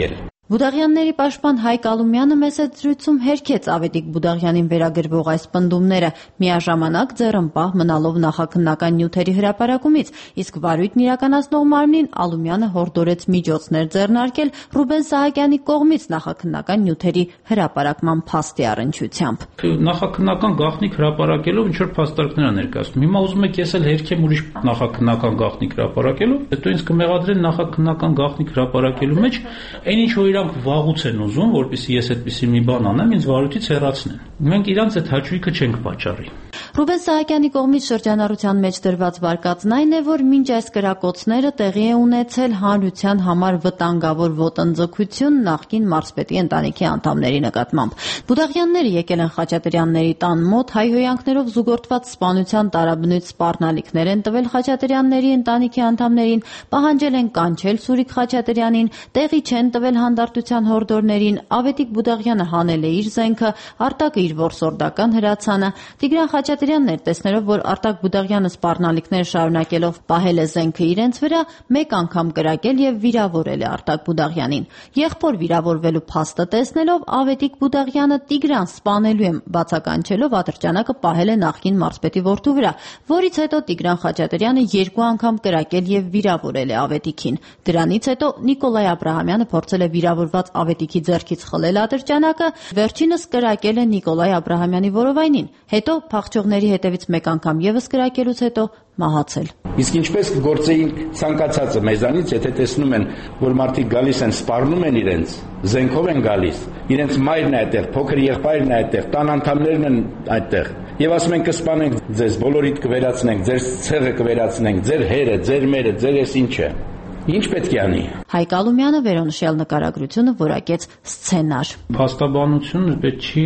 Բուդաղյանների պաշտպան Հայկ Ալումյանը մեծ զրույցում հերքեց Ավետիք Բուդաղյանին վերագրվող այս պնդումները, միաժամանակ ձեռնպահ մնալով նախաքննական նյութերի հրապարակումից, իսկ վարույթն իրականացնող մարմնին Ալումյանը հորդորեց միջոցներ ձեռնարկել Ռուբեն Սահակյանի կողմից նախաքննական նյութերի հրապարակման փաստի առնչությամբ։ Նախաքննական գաղտնիք հրապարակելով ինչ-որ փաստարկներ ներկայացնում։ Հիմա ուզում եք ես էլ հերքեմ ուրիշ նախաքննական գաղտնիք հրապարակելով, հետո ինձ կմեղադրեն նախաքննական գաղտնիք հրապարակելու մեջ այն ինչ որ իրանք վաղուց են ուզում, որպեսզի ես այդպիսի մի բան անեմ, ինձ վարույթից հեռացնեն։ Մենք իրանց այդ հաճույքը չենք պատճառի։ Ռուբեն Սահակյանի կողմից շրջանառության մեջ դրված վարկածն այն է, որ մինչ այս կրակոցները տեղի է ունեցել հանրության համար վտանգավոր ոտնձգություն նախկին մարզպետի ընտանիքի անդամների նկատմամբ։ Բուդաղյանները եկել են Խաչատրյանների տան մոտ, հայհոյանքներով զուգորդված սպանության տարաբնույթ սպառնալիքներ են տվել Խաչատրյանների ընտանիքի անդամներին, պահանջել են կանչել Սուրիկ Խաչատրյանին, տեղի չեն տվել հանդարտության հորդորներին, Ավետիք Բուդաղյանը հանել է իր զենքը, Արտակը իր որսորդական հրացանը։ Տիգրան Խաչատրյանն էր տեսնելով, որ Արտակ Բուդաղյանը սպառնալիքներ շարունակելով պահել է զենքը իրենց վրա, մեկ անգամ կրակել եւ վիրավորել է Արտակ Բուդաղյանին։ Եղբոր վիրավորվելու փաստը տեսնելով Ավետիք Բուդաղյանը Տիգրան սպանելու եմ բացականչելով ատրճանակը պահել է նախկին մարզպետի որդու վրա, որից հետո Տիգրան Խաչատրյանը երկու անգամ կրակել եւ վիրավորել է Ավետիքին։ Դրանից հետո Նիկոլայ Աբրահամյանը փորձել է վիրավորված Ավետիքի ձեռքից խլել ատրճանակը, վերջինս կրակել է Նիկոլայ Աբրահամյանի որովայնին, հետո փախչողների հետևից մեկ անգամ եւս կրակելուց հետո մահացել։ Իսկ ինչպես կգործեին ցանկացածը մեզանից, եթե տեսնում են, որ մարդիկ գալիս են, սպառնում են իրենց, զենքով են գալիս, իրենց մայրն է այդտեղ, փոքր եղբայրն է այդտեղ, տան անդամներն են այդտեղ, եւ ասում են կսպանենք ձեզ, բոլորիդ կվերացնենք, ձեր ցեղը կվերացնենք, ձեր հերը, ձեր մերը, ձեր ես ինչը։ Ինչ պետք է անի։ Հայկ Ալումյանը վերոնշյալ նկարագրությունը որակեց սցենար։ Փաստաբանությունը պետք չի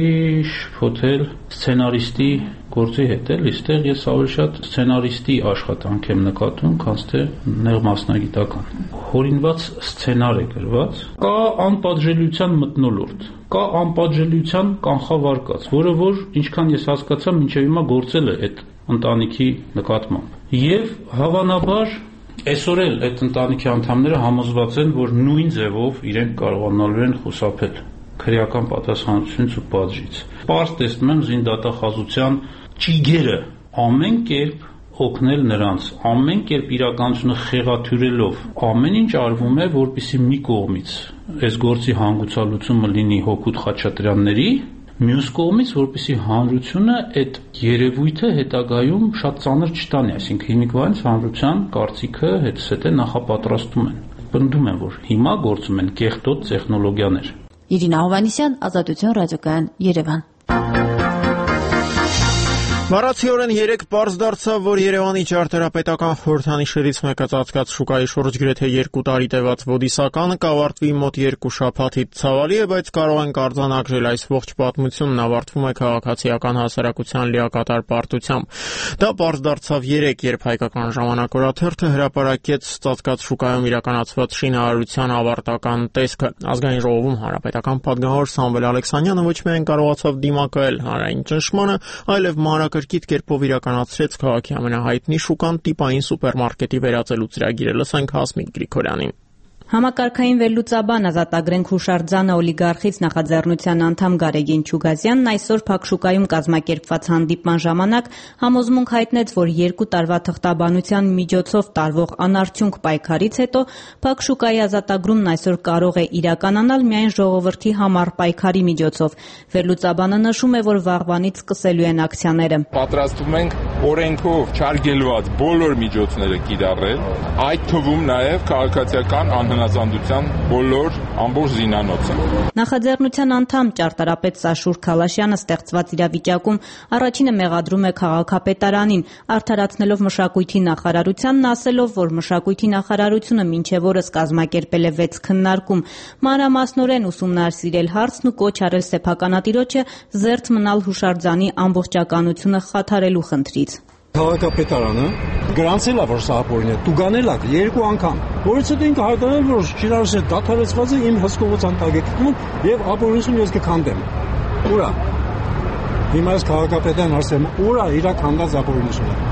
շփոթել սցենարիստի գործի հետ, էլ այստեղ ես ավելի շատ սցենարիստի աշխատանք եմ նկատում, քան թե նեղ մասնագիտական։ Հորինված սցենար է գրված, կա անպատժելիության մթնոլորտ, կա անպատժելիության կանխավարկած, որը որ ինչքան ես հասկացա, մինչև հիմա գործել է այդ ընտանիքի նկատմամբ։ Եվ հավանաբար այսօր էլ այդ ընտանիքի անդամները համոզված են, որ նույն ձևով իրենք կարողանալու են խուսափել քրեական պատասխանատվությունից ու պատժից։ Պարզ տեսնում եմ զինդատախազության ճիգերը ամեն կերպ օգնել նրանց, ամեն կերպ իրականությունը խեղաթյուրելով, ամեն ինչ արվում է, որպեսզի մի կողմից այս գործի հանգուցալուծումը լինի Հոկուտ Խաչատրյանների, մյուս կողմից, որպեսզի հանրությունը այդ երևույթը հետագայում շատ ծանր չտանի, այսինքն հիմիկվանից հանրության կարծիքը հետսետե նախապատրաստում են։ Պնդում են, որ հիմա գործում են կեղտոտ տեխնոլոգիաներ։ Իրինա Հովհաննիսյան, Ազատություն ռադիոկայան, Երևան։ Բառացիորեն երեկ պարզ դարձավ, որ Երևանի ճարտարապետական խորհրդանիշերից մեկը ծածկած շուկայի շուրջ գրեթե երկու տարի տևած ոդիսականը կավարտվի մոտ երկու շաբաթից ցավալի է, բայց կարող ենք արձանագրել այս ողջ պատմությունն ավարտվում է քաղաքացիական հասարակության լիակատար պարտությամբ։ Դա պարզ դարձավ երեկ, երբ հայկական ժամանակ օրաթերթը հրապարակեց ծածկած շուկայում իրականացված շինարարության ավարտական տեսքը։ Ազգային ժողովում հանրապետական պատգամավոր Սամվել Ալեքսանյանը ոչ միայն կարողացավ դիմակայել հանրային ճնշմանը, այլև մանրակրկիտ կերպով իրականացրեց քաղաքի ամենահայտնի շուկան տիպային սուպերմարկետի վերածելու ծրագիրը։ Լսենք Հասմիկ Գրիգորյանին։ Համակարգային վերլուծաբան Ազատագրենք Հուշարձանը օլիգարխից նախաձեռնության անդամ Գարեգին Չուգազյանն այսօր Փակշուկայում կազմակերպված հանդիպման ժամանակ համոզմունք հայտնեց, որ երկու տարվա թղթաբանության միջոցով տարվող անարդյունք պայքարից հետո Փակշուկայի ազատագրումն այսօր կարող է իրականանալ միայն ժողովրդի համար պայքարի միջոցով։ Վերլուծաբանը նշում է, որ վաղվանից սկսելու են ակցիաները։ Պատրաստվում ենք օրենքով չարգելված բոլոր միջոցները կիրառել, այդ թվում նաև քաղաքացիական անհնազանդության բոլոր ամբողջ զինանոցը։ Նախաձեռնության անդամ ճարտարապետ Սաշուր Քալաշյանը ստեղծված իրավիճակում առաջինը մեղադրում է քաղաքապետարանին, արդարացնելով մշակույթի նախարարությանն, ասելով, որ մշակույթի նախարարությունը մինչև օրս կազմակերպել է վեց քննարկում, մանրամասնորեն ուսումնասիրել հարցն ու կոչ արել սեփականատիրոջը զերծ մնալ հուշարձանի ամբողջականությունը խաթարելու խնդրից։ Քաղաքապետարանը գրանցել է, որ սահապորին է, տուգանել է երկու անգամ, որից հետո ինքը հայտարարել, որ շինարարությունը դադարեցված է իմ հսկողության տագետքում եւ ապօրինություն ես կքանդեմ։ Ուրա։ Հիմա ես քաղաքապետարան ասեմ, ուրա իր քանդած ապօրինությունը։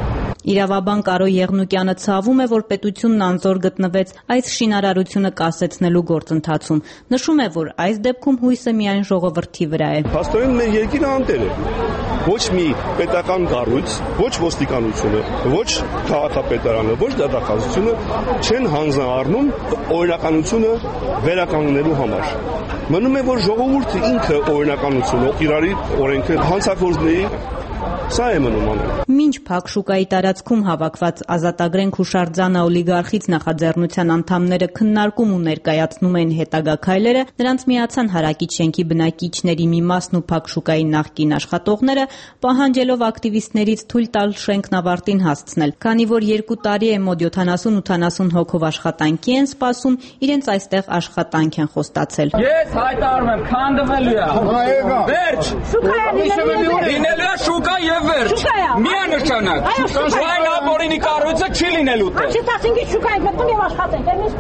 Իրավաբան Կարո Եղնուկյանը ցավում է, որ պետությունն անզոր գտնվեց այս շինարարությունը կասեցնելու գործընթացում։ Նշում է, որ այս դեպքում հույսը միայն ժողովրդի վրա է։ Փաստորեն մեր երկիրը անտեր է։ Ոչ մի պետական կառույց, ոչ ոստիկանությունը, ոչ քաղաքապետարանը, ոչ դատախազությունը չեն հանձնարարնում օրինականությունը վերականգնելու համար։ Մնում է, որ ժողովուրդը ինքը օրինականությունը, իրարի օրենքը հանցագործների սա է մնում անել։ Մինչ Փակ շուկայի տարածքում հավաքված Ազատագրենք հուշարձանը օլիգարխից նախաձեռնության անդամները քննարկում ու ներկայացնում են հետագա քայլերը, նրանց միացան Հարակից շենքի բնակիչների մի մասն ու Փակ շուկայի նախկին աշխատողները, պահանջելով ակտիվիստներից թույլ տալ շենքն ավարտին հասցնել։ Քանի որ երկու տարի է մոտ յոթանասուն-ութանասուն հոգով աշխատանքի են սպասում, իրենց այստեղ աշխատանք են խոստացել։ Ես հայտարարում եմ, քանդվելու է։ Վերջ։ Լինելու է շուկա եւ վերջ։ Միանշանակ։ Այն ապօրինի կառույցը չի լինելու տեղ։ Անցի տասնինգից շուկա ենք մտնում եւ աշխատենք, էլի։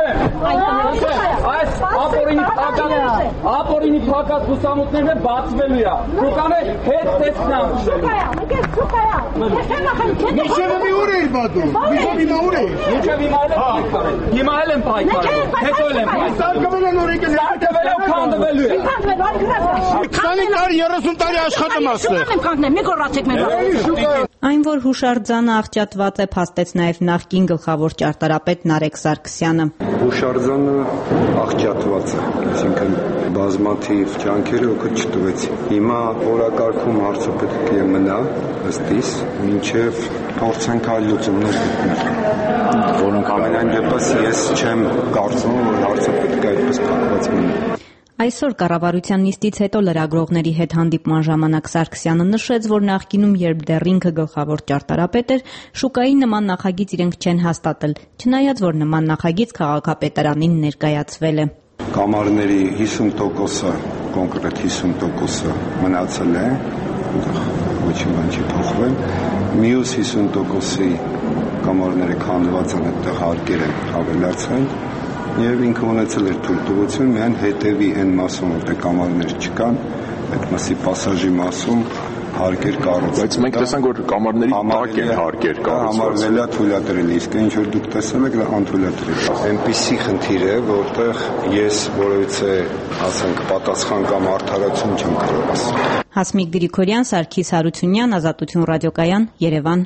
Անդրեմ։ Այս ապօրինի փակած, ապօրինի փակած լուսամուտներն բացվելու է։ Շուկան է հետ տեսնամ։ Շուկա է, մենք ենք շուկա է։ Ես չեմ ախել, չէ՞։ Միջև մի ուր էի բադում։ Միջև հիմա ուր էի։ Միջև հիմա էլ եմ պայքարել։ Հիմա էլ եմ պայքարել։ Հետո էլ եմ պայքարել։ Սարկվել են օրենքները։ Սարկվել է քանդվելու է։ Քանդվելու, այլ գրած։ քանի տարի երեսուն տարի աշխատում աստեղ։ Շուկան եմ քանդնել, մի գոռացեք մեր։ Այն, որ հուշարձանը աղճատված է, փաստեց նաև նախկին գլխավոր ճարտարապետ Նարեկ Սարգսյանը։ Հուշարձանը աղճատված է, այսինքն բազմաթիվ ջանքերը օգուտ չտվեցին։ Հիմա օրակարգում հարցը պետք է մնա ըստիս, մինչև փորձենք այլ լուծումներ գտնել։ Որոնք ամենայն դեպս ես չեմ կարծում, որ հարցը պետք է այդպես փակված մնա։ Այսօր կառավարության նիստից հետո լրագրողների հետ հանդիպման ժամանակ Սարգսյանը նշեց, որ նախկինում, երբ դեռ ինքը գլխավոր ճարտարապետ էր, շուկայի նման նախագիծ իրենք չեն հաստատել, չնայած որ նման նախագիծ քաղաքապետարանին ներկայացվել է։ Կամարների հիսուն տոկոսը, կոնկրետ հիսուն տոկոսը մնացել է, ոչինչ բան չի փոխվել, մյուս հիսուն տոկոսի կամարները քանդված են, այդտեղ հարկեր են ավելացել։ Եվ ինքը ունեցել էր թույլտվություն միայն հետևի այն մասում, որտեղ կամարներ չկան, այդ մասի պասաժի մասում հարկեր կառուցել։ Բայց մենք տեսանք, որ կամարների տակ են հարկեր կառուցված։ Համարվել է թույլատրելի, իսկ ինչ որ դուք տեսել եք, դա անթույլատրելի։ Այնպիսի խնդիր է, որտեղ ես որևիցե, ասենք, պատասխան կամ արդարացում չեմ կարող ասել։ Հասմիկ Գրիգորյան, Սարգիս Հարությունյան, Ազատություն ռադիոկայան, Երևան։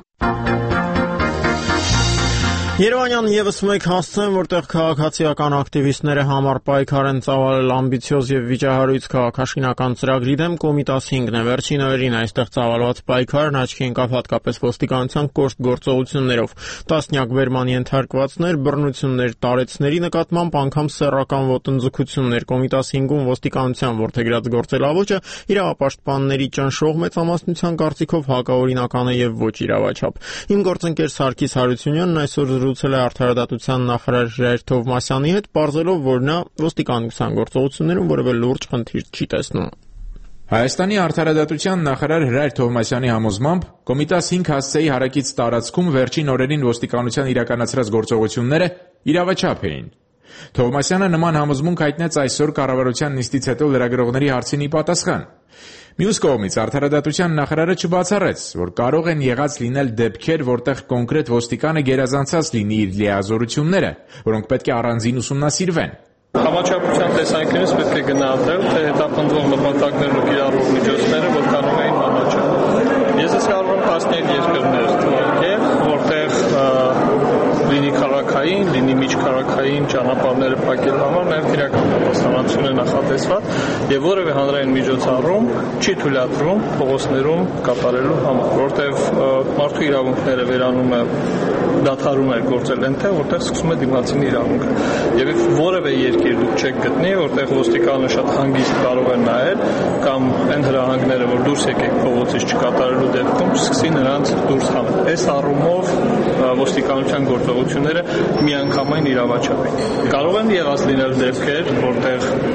Երևանյան եւս մեկ հասցեն, որտեղ քաղաքացիական ակտիվիստները համար պայքար են ծավալել ամբիցիոզ եւ վիճահարույց քաղաքաշինական ծրագրի դեմ, Կոմիտաս հինգն է վերջին օրերին այստեղ ծավալված պայքարն աչքի ընկավ հատկապես ոստիկանության կոշտ գործողություններով։ Տասնյակ բերման ենթարկվածներ, բռնություններ, տարեցների նկատմամբ անգամ սեռական ոտնձգություններ։ Կոմիտաս հինգում ոստիկանության որդեգրած գործելավոճը իրավապաշտպանների ճնշող մեծամասնության կարծիքով հակաօրինական է եւ ոչ իրավաչափ։ Իմ գործընկեր Սարգիս Հարությունյանն այսօր զրուցել է Արդարադատության նախարար Ժայր Թովմասյանի հետ, պարզելով, որ նա ոստիկանության գործողություններում որևէ լուրջ խնդիր չի տեսնում։ Հայաստանի Արդարադատության նախարար Հրայր Թովմասյանի համոզմամբ Կոմիտաս հինգ հասցեի հարակից տարածքում վերջին օրերին ոստիկանության իրականացրած գործողությունները իրավաչափ էին։ Թովմասյանը նման համոզմունք հայտնեց այսօր կառավարության նիստից հետո լրագրողների հարցին ի պատասխան։ Մյուս կողմից Արդարադատության նախարարը չբացառեց, որ կարող են եղած լինել դեպքեր, որտեղ կոնկրետ ոստիկանը գերազանցած լինի իր լիազորությունները, որոնք պետք է առանձին ուսումնասիրվեն։ Համաչափության տեսանկյունից պետք է գնահատել, թե հետապնդվող նպատակներն ու կիրառվող միջոցները որքանով էին համաչափ։ Ես զգալու եմ տասնյակ երկրներ թվարկել, որտեղ լինի քաղաքային, լինի միջքաղաքային ճանապարհները փակելու համար նաև քրեական պատասխանատվություն է նախատեսված եւ որևէ հանրային միջոցառում չի թույլատրում փողոցներում կատարելու համար, որտեղ մարդու իրավունքները վերանում է դադարում է գործել այնտեղ, որտեղ սկսում է դիմացինի իրավունքը։ Եվ որևէ երկիր դուք չեք գտնի, որտեղ ոստիկանը շատ հանգիստ կարող է նայել կամ այն հրահանգները, որ դուրս եկեք փողոցից չկատարելու դեպքում, սկսի նրանց դուրս հանել։ Այս առումով ոստիկանության գործողությունները միանգամայն իրավաչափ են։ Կարող են եղած լինել դեպքեր, որտեղ կոնկրետ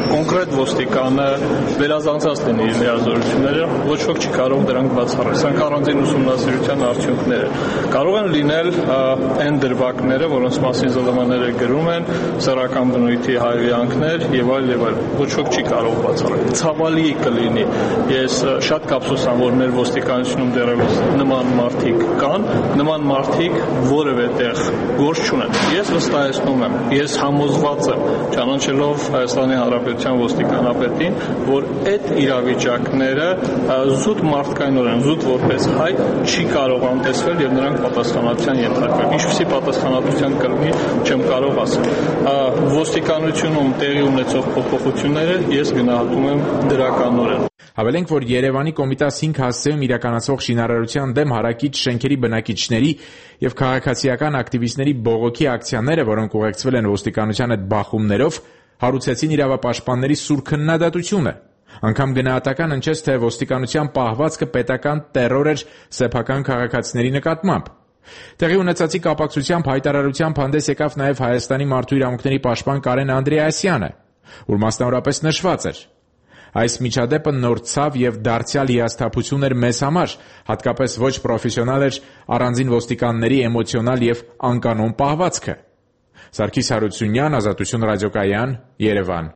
ոստիկանը վերազանցած լինի իր լիազորությունները, ոչ ոք չի կարող դրանք բացառել։ Սրանք առանձին ուսումնասիրության արդյունքներ են։ Կարող են լինել այն դրվագները, որոնց մասին ԶԼՄ-ները գրում են, սեռական բնույթի հայհոյանքներ եւ այլ եւ այլ։ Ոչ ոք չի կարող բացառել։ Ցավալի կլինի։ Ես շատ կապսուսամ, որ մեր ոստիկանությունում դեռևս նման մարդիկ կան, նման մարդիկ որևէ տեղ գործ չունեն։ Ես վստահեցնում եմ, ես համոզված եմ, ճանաչելով Հայաստանի Հանրապետության ոստիկանապետին, որ այդ իրավիճակները զուտ մարդկայնորեն, զուտ որպես հայ չի կարող անտեսվել եւ նրանք պատասխանատվության ենթարկվել։ Ինչպիսի պատասխանատվության կլինի, չեմ կարող ասել։ Ոստիկանությունում տեղի ունեցող փոփոխությունները ես գնահատում եմ դրականորեն։ Հավելենք, որ Երևանի Կոմիտաս հինգ հասցեում իրականացվող շինարարության դեմ հարակից շենքերի բնակիչների եւ քաղաքացիական ակտիվիստների բողոքի ակցիաները, որոնք ուղեկցվել են ոստիկանության հետ բախումներով, հարուցեցին իրավապաշտպանների սուր քննադատությունը։ Անգամ գնահատական ընչեց, թե ոստիկանության պահվածքը պետական տերոր էր սեփական քաղաքացիների նկատմամբ։ Տեղի ունեցածի կապակցությամբ հայտարարությամբ հանդես եկավ նաև Հայաստանի մարդու իրավունքների պաշտպան Կարեն Անդրեասյանը, ուր մասնավորապես նշված էր. Այս միջադեպը նոր ցավ եւ դարձյալ հիասթափություն էր մեզ համար, հատկապես ոչ պրոֆեսիոնալ էր առանձին ոստիկանների էմոցիոնալ եւ անկանոն պահվածքը։ Սարգիս Հարությունյան, Ազատություն ռադիոկայան, Երևան։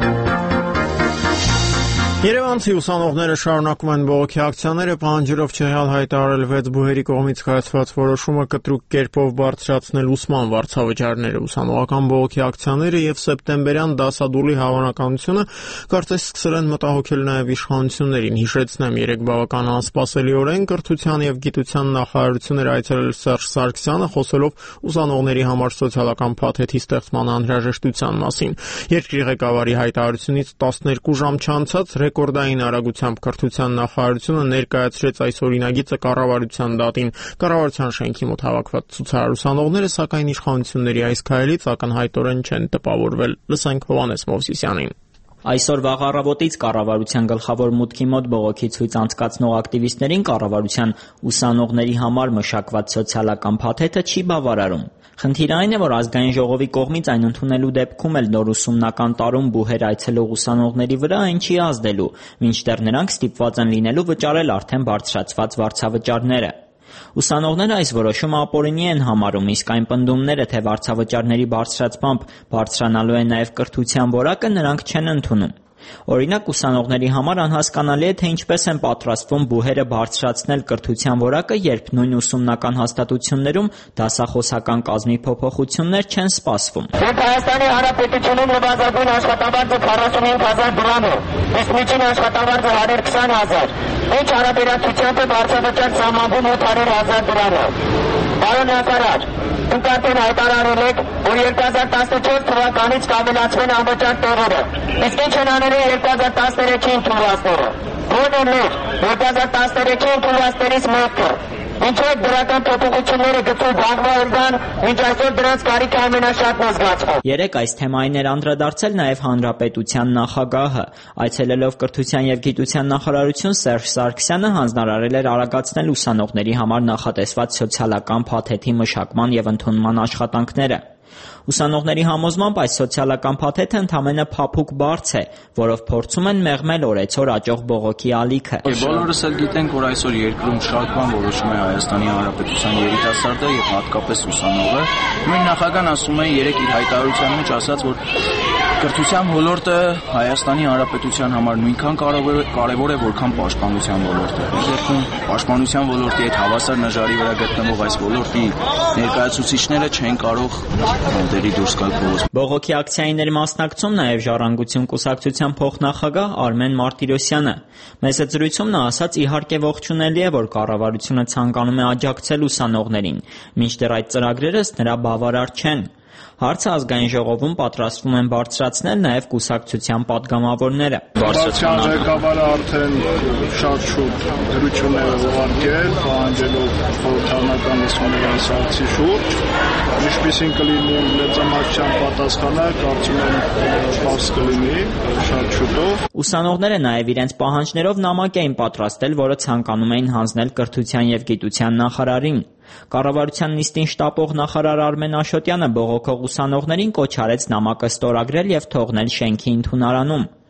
Երևանցի ուսանողները շարունակում են բողոքի ակցիաները, պահանջելով չհեալ հայտարարել վեց բուհերի կողմից կայացված որոշումը կտրուկ կերպով բարձրացնել ուսման վարձավճարները։ Ուսանողական բողոքի ակցիաները եւ սեպտեմբերյան դասադուլի հավանականությունը կարծես սկսել են մտահոգել նաեւ իշխանություններին։ Հիշեցնեմ, երեք բավական անսպասելիորեն կրթության եւ գիտության նախարարությունն այցելել Սերժ Սարգսյանը, խոսելով ուսանողների համար սոցիալական փաթեթի ստեղծման անհրաժեշտության մասին։ Երկրի ղեկավարի հայտարարությունից տասներկու ժամ չանցած ռեկորդային արագությամբ կրթության նախարարությունը ներկայացրեց այս օրինագիծը կառավարության դատին։ Կառավարության շենքի մոտ հավաքված ցուցարար ուսանողները, սակայն իշխանությունների այս քայլից ակնհայտորեն չեն տպավորվել։ Լսենք Հովհաննես Մովսիսյանին։ Այսօր վաղ առավոտից կառավարության գլխավոր մուտքի մոտ բողոքի ցույց անցկացնող ակտիվիստներին կառավարության ուսանողների համար մշակված սոցիալական փաթեթը չի բավարարում։ Խնդիրը այն է, որ ազգային ժողովի կողմից այն ընդունելու դեպքում էլ նոր ուսումնական տարում բուհեր այցելող ուսանողների վրա այն չի ազդելու, մինչդեռ նրանք ստիպված են լինելու վճարել արդեն բարձրացված վարձավճարները։ Ուսանողները այս որոշումը ապօրինի են համարում, իսկ այն պնդումները, թե վարձավճարների բարձրացմամբ բարձրանալու է նաև կրթության որակը, նրանք չեն ընդունում։ Օրինակ, ուսանողների համար անհասկանալի է, թե ինչպես են պատրաստվում բուհերը բարձրացնել կրթության որակը, երբ նույն ուսումնական հաստատություններում դասախոսական կազմի փոփոխություններ չեն սպասվում։ Հայաստանի Հանրապետությունում նվազագույն աշխատավարձը քառասունհինգ հազար դրամ է, իսկ միջին աշխատավարձը հարյուր քսան հազար։ Ինչ հարաբերակցությամբ է վարձավճար սահմանվում ութ հարյուր հազար դրամ է։ Պարոն նախարար, դուք արդեն հայտարարել եք, որ երկու հազար տասնչորս թվականից կավելացվեն անվճար տեղերը։ Իսկ ինչ են անել երկու հազար տասներեքի ընդունվածները։ Ո՞րն է մեր երկու հազար տասներեքի ընդունվածներից մեկը։ Ինչու՞ դրական փոփոխությունները գծում բանկվա օրգան, ինչ այսօր դրանց կարիքը ամենաշատն է զգացվում։ Երեք այս թեմային էր անդրադարձել նաև Հանրապետության նախագահը։ Այցելելով կրթության եւ գիտության նախարարություն, Սերժ Սարգսյանը հանձնարարել էր արագացնել ուսանողների համար նախատեսված սոցիալական փաթեթի մշակման եւ ընդունման աշխատանքները։ Ուսանողների համոզմամբ այս սոցիալական փաթեթը ընդամենը փափուկ բարձ է, որով փորձում են մեղմել օրեցօր աճող բողոքի ալիքը։ Բոլորս էլ գիտենք, որ այսօր երկրում շատ բան որոշում է Հայաստանի Հանրապետության երիտասարդը եւ հատկապես ուսանողը։ Նույն նախագահն ասում է երեք իր հայտարարության մեջ ասաց, որ կրթության ոլորտը Հայաստանի Հանրապետության համար նույնքան կարևոր է, որքան պաշտպանության ոլորտը։ Այս դեպքում պաշտպանության ոլորտի հետ հավասար նժարի վրա գտնվող այս ոլորտի ներկայացուցիչները չեն կարող դերի դուրս գալ փողոց։ Բողոքի ակցիաների մասնակցում նաև Ժառանգություն կուսակցության փոխնախագահ Արմեն Մարտիրոսյանը։ Մեծ զրույցում նա ասաց, իհարկե ողջունելի է, որ կառավարությունը ցանկանում է աջակցել ուսանողներին, մինչդեռ այդ ծրագրերը ըստ նրա բավարար չեն։ Հարցը ազգային ժողովում պատրաստվում են բարձրացնել նաև կուսակցության падգամավորները։ Կուսակցության ղեկավարը արդեն շատ շուտ դրություններ ուղարկել, պահանջելով խորհրդարանական ուսումնական սարքի շուրջ, ինչպիսին կլինի մեծամասնության պատասխանը, կարծում եմ պարզ կլինի շատ շուտով։ Ուսանողները նաև իրենց պահանջներով նամակ էին պատրաստել, որը ցանկանում էին հանձնել կրթության եւ գիտության նախարարին։ Կառավարության նիստին շտապող նախարար Արմեն Աշոտյանը բողոքող ուսանողներին կոչ արեց նամակը ստորագրել եւ թողնել շենքի ընդունարանում։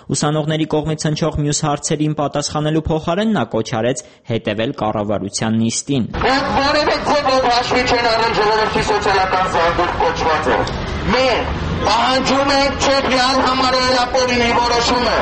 Ուսանողների կողմից հնչող մյուս հարցերին պատասխանելու փոխարեն նա կոչ արեց հետևել կառավարության նիստին։ Որևէ ձևով հաշվի չեն առել ժողովրդի սոցիալական զարգացումը կոչվածը։ Մենք պահանջում ենք Չեխիան համարել ապօրինի որոշումը։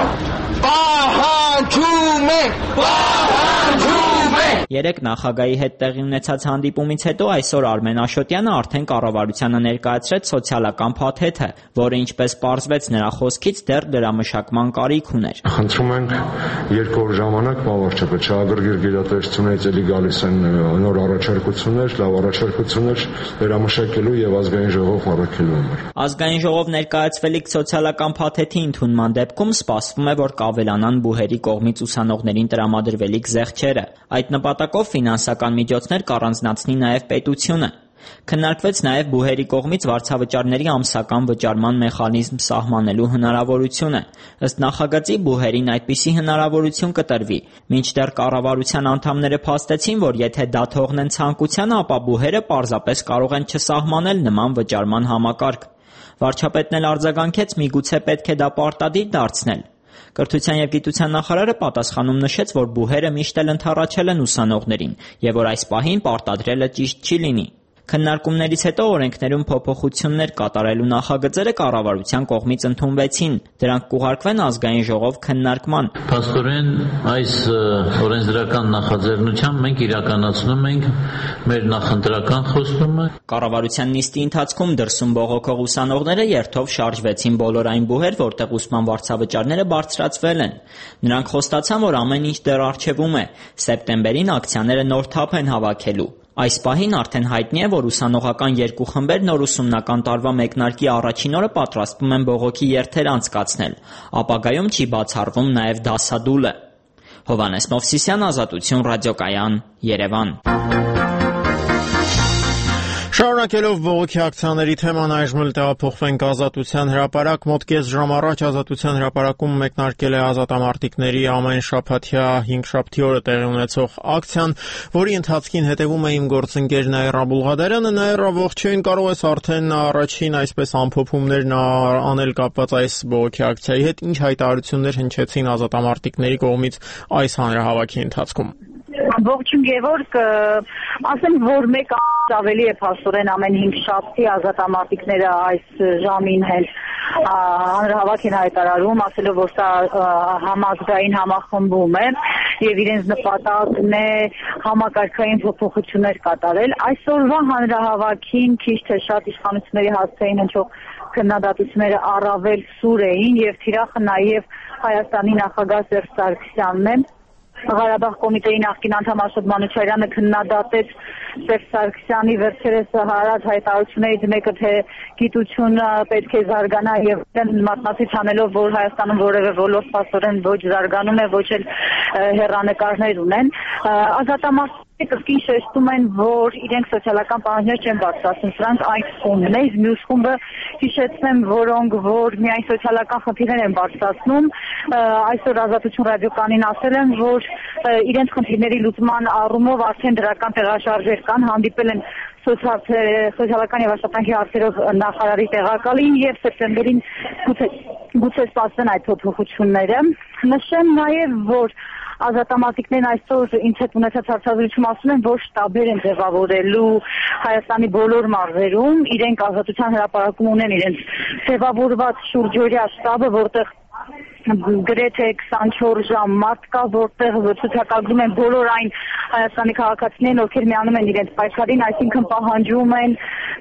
Պահանջում ենք, պահանջում ենք։ Երեք նախագահի հետ տեղի ունեցած հանդիպումից հետո այսօր Արմեն Աշոտյանը արդեն կառավարությանը ներկայացրեց սոցիալական փաթեթը, որը ինչպես պարզվեց նրա խոսքից դեռ դրամշակման կարիք ուներ։ Խնդրում ենք երկու օր ժամանակ բավարար չէ, շահագրգիռ գերատեսչությունից էլի գալիս են նոր առաջարկություններ, լավ առաջարկություններ վերամշակելու եւ ազգային ժողով առաքելու համար։ Ազգային ժողով ներկայացվելիք սոցիալական փաթեթի ընդունման դեպքում սպասվում է, որ կավելանան բուհերի կողմից ուսանողներին տրամադրվելիք զեղչերը։ Այդ նպատակով ֆինանսական միջոցներ կառանձնացնի նաև պետությունը։ Քննարկվեց նաև բուհերի կողմից վարձավճարների ամսական վճարման մեխանիզմ սահմանելու հնարավորությունը։ Ըստ նախագծի բուհերին այդպիսի հնարավորություն կտրվի, մինչդեռ կառավարության անդամները փաստեցին, որ եթե դա թողնեն ցանկությանը, ապա բուհերը պարզապես կարող են չսահմանել նման վճարման համակարգ։ Վարչապետն էլ արձագանքեց, միգուցե պետք է դա պարտադիր դարձնել։ Կրթության և գիտության նախարարը պատասխանում նշեց, որ բուհերը միշտ էլ ընդառաջել են ուսանողներին և որ այս պահին պարտադրելը ճիշտ չի լինի։ Քննարկումներից հետո օրենքներում փոփոխություններ կատարելու նախագծերը կառավարության կողմից ընդունվեցին։ Դրանք կուղարկվեն ազգային ժողով քննարկման։ Փաստորեն այս օրենսդրական նախաձեռնությամբ մենք իրականացնում ենք մեր նախընտրական խոստումը։ Կառավարության նիստի ընթացքում դրսում բողոքող ուսանողները երթով շարժվեցին բոլոր այն բուհեր, որտեղ ուսման վարձավճարները բարձրացվել են։ Նրանք խոստացան, որ ամեն ինչ դեռ առջևում է։ Սեպտեմբերին ակցիաները նոր թափ են հավաքելու։ Այս պահին արդեն հայտնի է, որ ուսանողական երկու խմբեր նոր ուսումնական տարվա մեկնարկի առաջին օրը պատրաստվում են բողոքի երթեր անցկացնել։ Ապագայում չի բացառվում նաև դասադուլը։ Հովհաննես Մովսիսյան, Ազատություն ռադիոկայան, Երևան։ Շարունակելով բողոքի ակցիաների թեման այժմ էլ տեղափոխվենք Ազատության հրապարակ։ Մոտ կես ժամ առաջ Ազատության հրապարակում մեկնարկել է ազատամարտիկների ամեն շաբաթյա հինգշաբթի օրը տեղի ունեցող ակցիան, որի ընթացքին հետևում է իմ գործընկեր Նաիրա Բուլղադարյանը։ Նաիրա, ողջույն, կարող ես արդեն առաջին այսպես ամփոփումներն անել կապված այս բողոքի ակցիայի հետ, ինչ հայտարարություններ հնչեցին ազատամարտիկների կողմից այս հանրահավաքի ընթացքում։ Ողջույն Գևորգ, ասեմ, որ մեկ ավելի է փաստորեն ամեն հինգ շաբթի ազատամարտիկները այս ժամին հենց հանրահավաք են հայտարարում, ասելով, որ սա համազգային համախմբում է եւ իրենց նպատակն է համակարգային փոփոխություններ կատարել։ Այսօրվա հանրահավաքին քիչ թե շատ իշխանությունների հասցեին հնչող քննադատությունները առավել սուր էին եւ թիրախը նաեւ Հայաստանի նախագահ Սերժ Սարգսյանն է։ Ղարաբաղ կոմիտեի նախկին անդամ Աշոտ Մանուչարյանը քննադատեց Սերժ Սարգսյանի վերջերս հարած հայտարարություններից մեկը, թե գիտությունը պետք է զարգանա եւ մատնացից անելով, որ Հայաստանում որևէ ոլորտ փաստորեն ոչ զարգանում է, ոչ էլ հեռանկարներ ունեն։ Ազատամարտիկները կրկին շեշտում են, որ իրենք սոցիալական պահանջներ չեն բարձրացնում, սրանք այն խումբն է, մյուս խումբը հիշեցնեմ, որոնք որ միայն սոցիալական խնդիրներ են բարձրացնում, այսօր Ազատություն ռադիոկանին ասել են, որ իրենց խնդիրների լուծման առումով արդեն դրական տեղաշարժեր կան, հանդիպել են սոցիալական եւ աշխատանքի հարցերով նախարարի տեղակալին եւ սեպտեմբերին գուցե գուցե սպասեն այդ փոփոխությունները։ Նշեմ նաեւ, որ ազատամարտիկներն այսօր ինձ հետ ունեցած հարցազրույցում ասում են, որ շտաբեր են ձևավորելու Հայաստանի բոլոր մարզերում, իրենք Ազատության հրապարակում ունեն իրենց ձևավորված շուրջօրյա շտաբը, որտեղ գրեթե քսանչորս ժամ մարտ կա, որտեղ ցուցակագրում են բոլոր այն Հայաստանի քաղաքացիներին, ովքեր միանում են իրենց պայքարին, այսինքն պահանջում են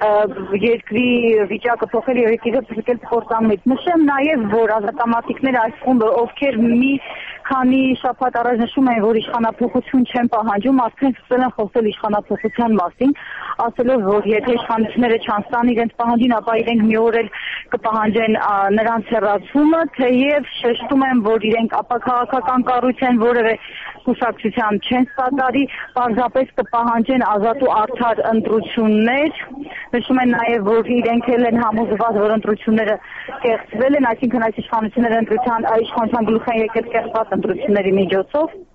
երկրի վիճակը փոխել եւ երկիրը փոխել փորձամիտ։ Նշեմ նաեւ, որ ազատամարտիկները այս խումբը, ովքեր մի քանի շաբաթ առաջ նշում են, որ իշխանափոխություն չեն պահանջում, արդեն սկսել են խոսել իշխանափոխության մասին, ասելով, որ եթե իշխանությունները չանցնեն իրենց պահանջին, ապա իրենք մի օր էլ կպահանջեն նրանց հեռացումը, թեև շեշտում են, որ իրենք ապաքաղաքական կառույց են, որևէ կուսակցության չեն սատարի, պարզապես կպահանջեն ազատ ու արդար ընտրություններ։ Նշում են նաև, որ իրենք էլ են համոզված, որ ընտրությունները կեղծվել են, այսինքն այս իշխանությունները ընտրության իշխանության գլուխ են եկել կեղծված ընտրությունների միջոցով։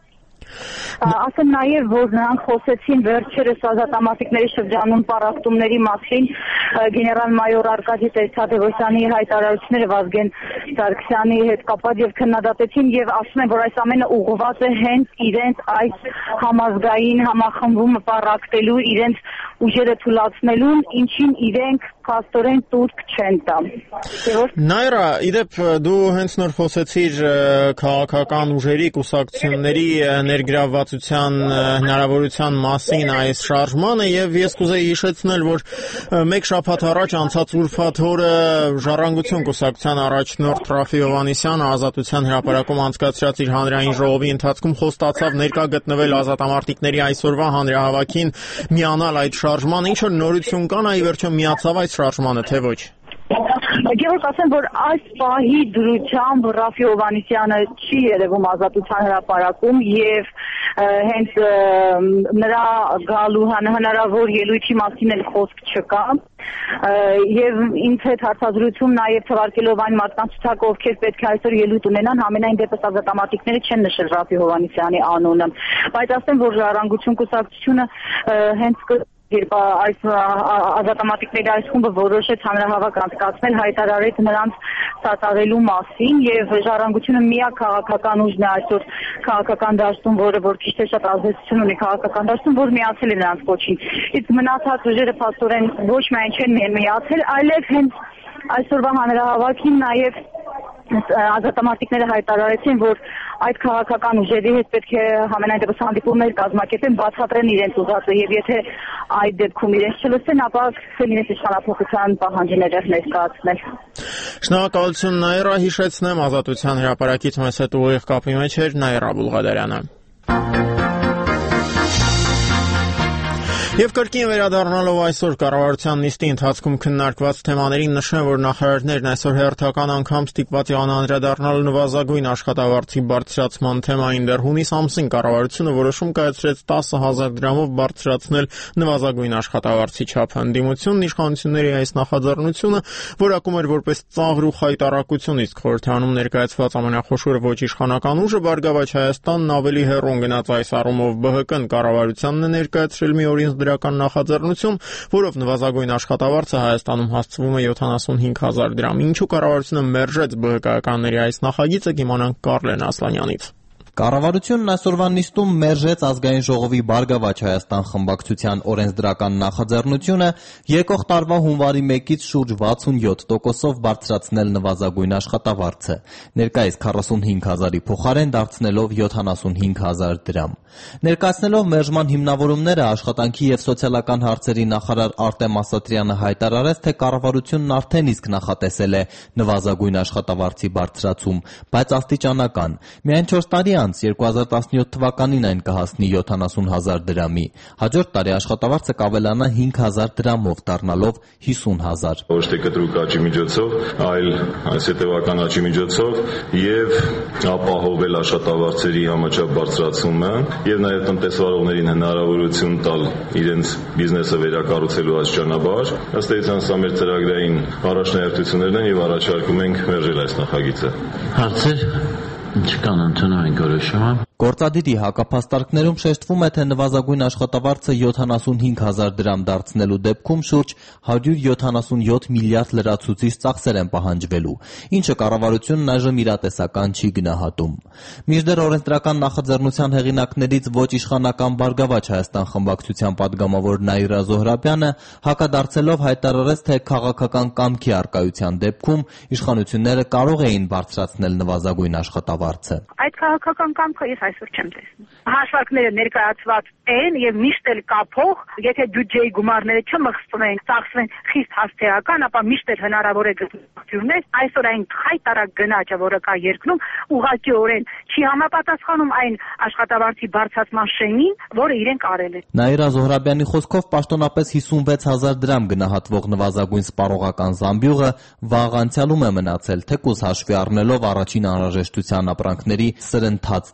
Ասեմ նաև, որ նրանք խոսեցին վերջերս ազատամարտիկների շրջանում պառակտումների մասին, գեներալ-մայոր Արկադի Տեր-Թադևոսյանի հայտարարությունները Վազգեն Սարգսյանի հետ կապված եւ քննադատեցին եւ ասում են, որ այս ամենը ուղղված է հենց իրենց այս համազգային համախմբումը պառակտելու, իրենց ուժերը թուլացնելուն, ինչին իրենք փաստորեն տուրք չեն տա։ Նայրա, իդեպ դու հենց նոր խոսեցիր քաղաքական ուժերի, կուսակցությունների ներգրավվածության հնարավորության մասին այս շարժմանը եւ ես կուզեի հիշեցնել, որ մեկ շաբաթ առաջ անցած ուրբաթ օրը Ժառանգություն կուսակցության առաջնորդ Ռաֆի Հովհաննիսյանը Ազատության հրապարակում անցկացրած իր հանրային ժողովի ընթացքում խոստացավ ներկա գտնվել ազատամարտիկների այսօրվա հանրահավաքին միանալ այդ շարժմանը, ինչ որ նորություն կա, նա ի վերջո միացավ այս շարժմանը, թե ոչ։ Գևորգ, ասեմ, որ այս պահի դրությամբ Ռաֆի Հովհաննիսյանը չի երևում Ազատության հրապարակում եւ հենց նրա գալու հնարավոր ելույթի մասին էլ խոսք չկա եւ ինձ հետ հարցազրույցում նաեւ թվարկելով այն մարդկանց ցուցակը, ովքեր պետք է այսօր ելույթ ունենան, համենայն դեպս ազատամարտիկները չեն նշել Ռաֆի Հովհաննիսյանի անունը, բայց ասեմ, որ Ժառանգություն կուսակցությունը հենց երբ այս ազատամարտիկների այս խումբը որոշեց հանրահավաք անցկացնել, հայտարարեց նրանց սատարելու մասին եւ Ժառանգությունը միակ քաղաքական ուժն է այսօր քաղաքական դաշտում, որը որ քիչ թե շատ ազդեցություն ունի քաղաքական դաշտում, որ միացել է նրանց կոչին։ Իսկ մնացած ուժերը փաստորեն ոչ միայն չեն միացել, այլև հենց այսօրվա հանրահավաքին նաեւ ազատամարտիկները հայտարարեցին, որ այդ քաղաքական ուժերի հետ պետք է համենայն դեպս հանդիպումներ կազմակերպեն, բացատրեն իրենց ուզածը եւ եթե այդ դեպքում իրենց չլսեն, ապա սկսեն իրենց իշխանափոխության պահանջները ներկայացնել։ Շնորհակալություն Նայրա, հիշեցնեմ Ազատության հրապարակից մեզ հետ ուղիղ կապի մեջ էր Նայրա Բուլղադարյանը։ Եվ կրկին վերադառնալով այսօր կառավարության նիստի ընթացքում քննարկված թեմաներին նշեմ, որ նախարարներն այսօր հերթական անգամ ստիպված եղան անդրադառնալ նվազագույն աշխատավարձի բարձրացման թեմային։ Դեռ հունիս ամսին կառավարությունը որոշում կայացրեց տասը հազար դրամով բարձրացնել նվազագույն աշխատավարձի չափը։ Ընդդիմությունն իշխանությունների այս նախաձեռնությունը որակում էր որպես ծաղր ու խայտառակություն, իսկ խորհրդարանում ներկայացված ամենախոշորը ոչ իշխանական ուժը Բարգավաճ Հայաստանն ավելի հեռուն գնաց այս առումով։ ԲՀԿ-ն կառավարությանն է ներկայացրել մի օրենսդրական նախաձեռնություն, որով նվազագույն աշխատավարձը Հայաստանում հասցվում է յոթանասունհինգ հազար դրամ։ Ինչու կառավարությունը մերժեց ԲՀԿ-ականների այս նախագիծը, կիմանանք Կարլեն Ասլանյանից։ Կառավարությունն այսօրվա նիստում մերժեց Ազգային ժողովի Բարգավաճ Հայաստան խմբակցության օրենսդրական նախաձեռնությունը եկող տարվա հունվարի մեկից շուրջ վաթսունյոթ տոկոսով բարձրացնել նվազագույն աշխատավարձը, ներկայիս քառասունհինգ հազարի փոխարեն դարձնելով յոթանասունհինգ հազար դրամ։ Ներկայացնելով մերժման հիմնավորումները աշխատանքի եւ սոցիալական հարցերի նախարար Արտեմ Ասատրյանը հայտարարեց, թե կառավարությունն արդեն իսկ նախատեսել է նվազագույն աշխատավարձի բարձրացում, բայց աստիճանական։ Միայն չորս տարի անց երկու հազար տասնյոթ թվականին այն կհասնի յոթանասուն հազար դրամի։ Հաջորդ տարի աշխատավարձը կավելանա հինգ հազար դրամով, դառնալով հիսուն հազար։ Ոչ թե կտրուկ աճի միջոցով, այլ այս հետևական աճի միջոցով եւ ապահովել աշխատավարձերի համաչափ բարձրացումը եւ նաեւ տնտեսվարողներին հնարավորություն տալ իրենց բիզնեսը վերակառուցելու այս ճանապարհ։ Ըստ էության սա մեր ծրագրային առաջնահերթություններն են եւ առաջարկում ենք մերժել այս նախագիծը։ Հարցեր Չկան, ընդունում ենք որոշումը։ Գործադիրի հակափաստարկներում շեշտվում է, թե նվազագույն աշխատավարձը յոթանասունհինգ հազար դրամ դարձնելու դեպքում շուրջ հարյուր յոթանասունյոթ միլիարդ լրացուցիչ ծախսեր են պահանջվելու, ինչը կառավարությունն այժմ իրատեսական չի գնահատում։ Մինչդեռ օրենսդրական նախաձեռնության հեղինակներից ոչ իշխանական Բարգավաճ Հայաստան խմբակցության падգամավոր Նաիրա Զոհրաբյանը հակադարձելով հայտարարեց, թե քաղաքական կամքի առկայության դեպքում իշխանությունները կարող էին բարձրացնել նվազագույն աշխատավարձը։ Այդ քաղաքական կամքը ես այսօր չեմ տեսնում։ Հաշվարկները ներկայացված են եւ միշտ էլ կապող, եթե բյուջեի գումարները չմղսվեն, ծախսվեն խիստ հասցեական, ապա միշտ էլ հնարավոր է գտնվել։ Այսօր այն խայտարակ գնաճը, որը կա երկրում, ուղղակիորեն չի համապատասխանում այն աշխատավարձի բարձրացման շեմին, որը իրենք արել են։ Նաիրա Զոհրաբյանի խոսքով պաշտոնապես հիսունվեց հազար դրամ գնահատվող նվազագույն սպառողական զամբյուղը վաղ անցյալում է մնացել, թեկուզ հաշվի առնելով առաջին անհրաժեշտության ապրանքների սրընթաց թանկացում։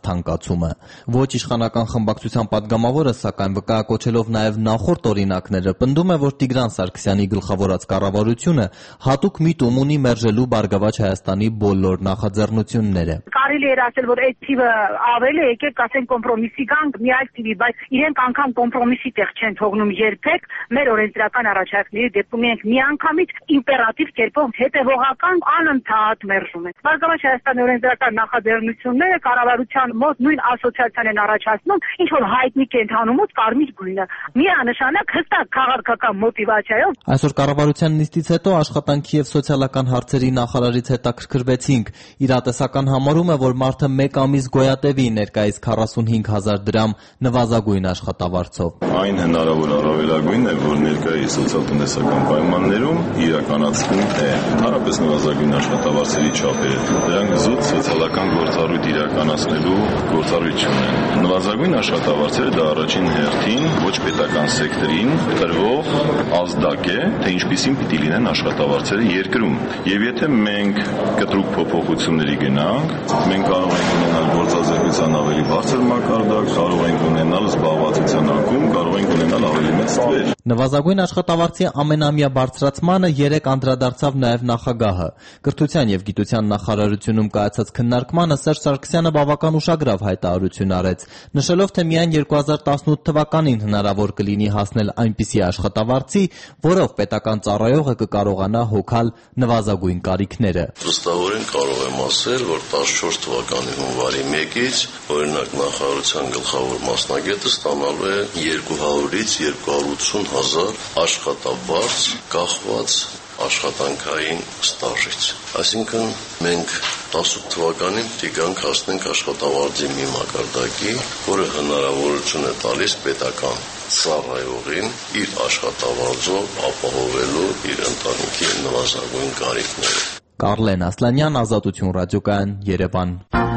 հարցումը։ Ոչ իշխանական խմբակցության պատգամավորը, սակայն վկայակոչելով նաև նախորդ օրինակները, պնդում է, որ Տիգրան Սարգսյանի գլխավորած կառավարությունը հատուկ միտում ունի մերժելու Բարգավաճ Հայաստանի բոլոր նախաձեռնությունները։ Կարելի էր ասել, որ այդ թիվը ավել է, եկեք ասենք կոմպրոմիսի գանք, մի այլ թիվի, բայց իրենք անգամ կոմպրոմիսի տեղ չեն թողնում երբեք, մեր օրենսդրական առաջարկների դեպքում մենք միանգամից իմպերատիվ կերպով հետևողական անընդհատ մերժում ենք։ Բարգավաճ Հայաստանի օրենսդրական նախաձեռնությունները կառավարության մոտ նույն ասոցիացիան են առաջացնում, ինչ որ հայտնի կենթանումից կարմիր գույնը։ Միանշանակ հստակ քաղաքական մոտիվացիայով։ Այսօր կառավարության նիստից հետո աշխատանքի եւ սոցիալական հարցերի նախարարից հետաքրքրվեցինք։ Իրատեսական համարում է, որ մարդը մեկ ամիս գոյատևի ներկայիս քառասունհինգ հազար դրամ նվազագույն աշխատավարձով։ Այն հնարավոր առավելագույնն է, որ ներկայիս սոցիալ-տնտեսական պայմաններում իրականացվում է հարաբերս նվազագույն աշխատավարձերի չափերը։ Դրանք զուտ սոցիալական գործառույթ իրականացնելու գործառույթ են։ Նվազագույն աշխատավարձերը դա առաջին հերթին ոչ պետական սեկտորին տրվող ազդակ է, թե ինչպիսին պիտի լինեն աշխատավարձերը երկրում։ Եվ եթե մենք կտրուկ փոփոխությունների գնանք, մենք կարող ենք ունենալ գործազրկության ավելի բարձր մակարդակ, կարող ենք ունենալ զբաղվածության անկում, կարող ենք ունենալ ավելի մեծ թվեր։ Նվազագույն աշխատավարձի ամենամյա բարձրացմանը երեք անդրադարձավ նաև նախագահը։ Կրթության եւ գիտության նախարարությունում կայացած քննարկմանը Սերժ Սարգսյանը բավական ուշագրավ հայտարարություն արեց, նշելով, թե միայն երկու հազար տասնութ թվականին հնարավոր կլինի հասնել այնպիսի աշխատավարձի, որով պետական ծառայողը կկարողանա հոգալ նվազագույն կարիքները։ Վստահորեն կարող եմ ասել, որ տասնչորս թվականի հունվարի մեկից օրինակ նախարարության գլխավոր մասնագետը ստանալու է երկու հարյուրից երկու հարյուր ութսուն հազար աշխատավարձ կախված աշխատանքային ստաժից։ Այսինքն մենք տասնութ թվականին պիտի գանք հասնենք աշխատավարձի մի մակարդակի, որը հնարավորություն է տալիս պետական ծառայողին իր աշխատավարձով ապահովելու իր ընտանիքի նվազագույն կարիքները։ Կարլեն Ասլանյան, Ազատություն ռադիոկայան, Երևան։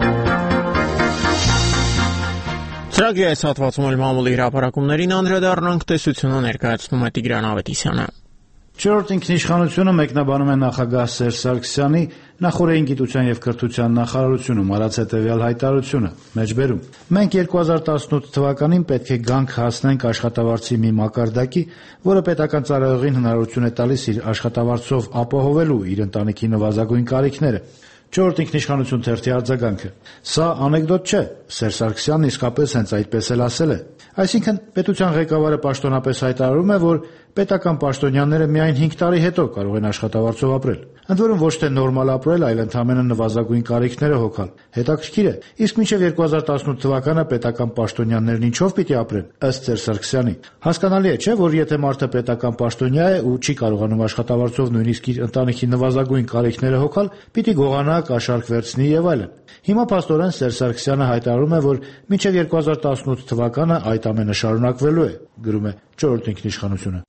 Ծրագրի այս հատվածում էլ մամուլի հրապարակումներին անդրադառնանք, տեսությունը ներկայացնում է Տիգրան Ավետիսյանը։ Չորրորդ ինքնիշխանությունը մեկնաբանում է նախագահ Սերժ Սարգսյանի նախորդային գիտության եւ կրթության նախարարությունում արած հետեւյալ հայտարարությունը՝ մեջբերում։ Մենք երկու հազար տասնութ թվականին պետք է գանք հասնենք աշխատավարձի մի մակարդակի, որը պետական ծառայողին հնարավորություն է տալիս իր աշխատավարձով ապահովելու իր ընտանիքի նվազագույն կարիքները։ Չորրորդ ինքնիշխանություն թերթի արձագանքը։ Սա անեկդոտ չէ, Սերժ Սարգսյանն իսկապես հենց այդպես էլ ասել է։ Այսինքն պետության ղեկավարը պաշտոնապես հայտարարում է, որ պետական պաշտոնյաները միայն հինգ տարի հետո կարող են աշխատավարձով ապրել։ Ընդ որում ոչ թե նորմալ ապրել, այլ ընդհանրապես նվազագույն կարիքները հոգալ։ Հետաքրքիր է, իսկ մինչև երկու հազար տասնութ թվականը պետական պաշտոնյաներն ինչով պիտի ապրեն, ըստ Սերժ Սարգսյանի։ Հասկանալի է, չէ, որ եթե մարդը պետական պաշտոնյա է ու չի կարողանում աշխատավարձով նույնիսկ իր ընտանիքի նվազագույն կարիքները հոգալ, պիտի գողանա, կաշառք վերցնի եւ այլն։ Հիմա փաստորեն Սերժ Սարգսյանը հայտարարում է, որ մինչև երկու հազար տասնութ թվականը այդ ամենը շարունակվելու է, գրում է Չորրորդ ինքնիշխանությունը։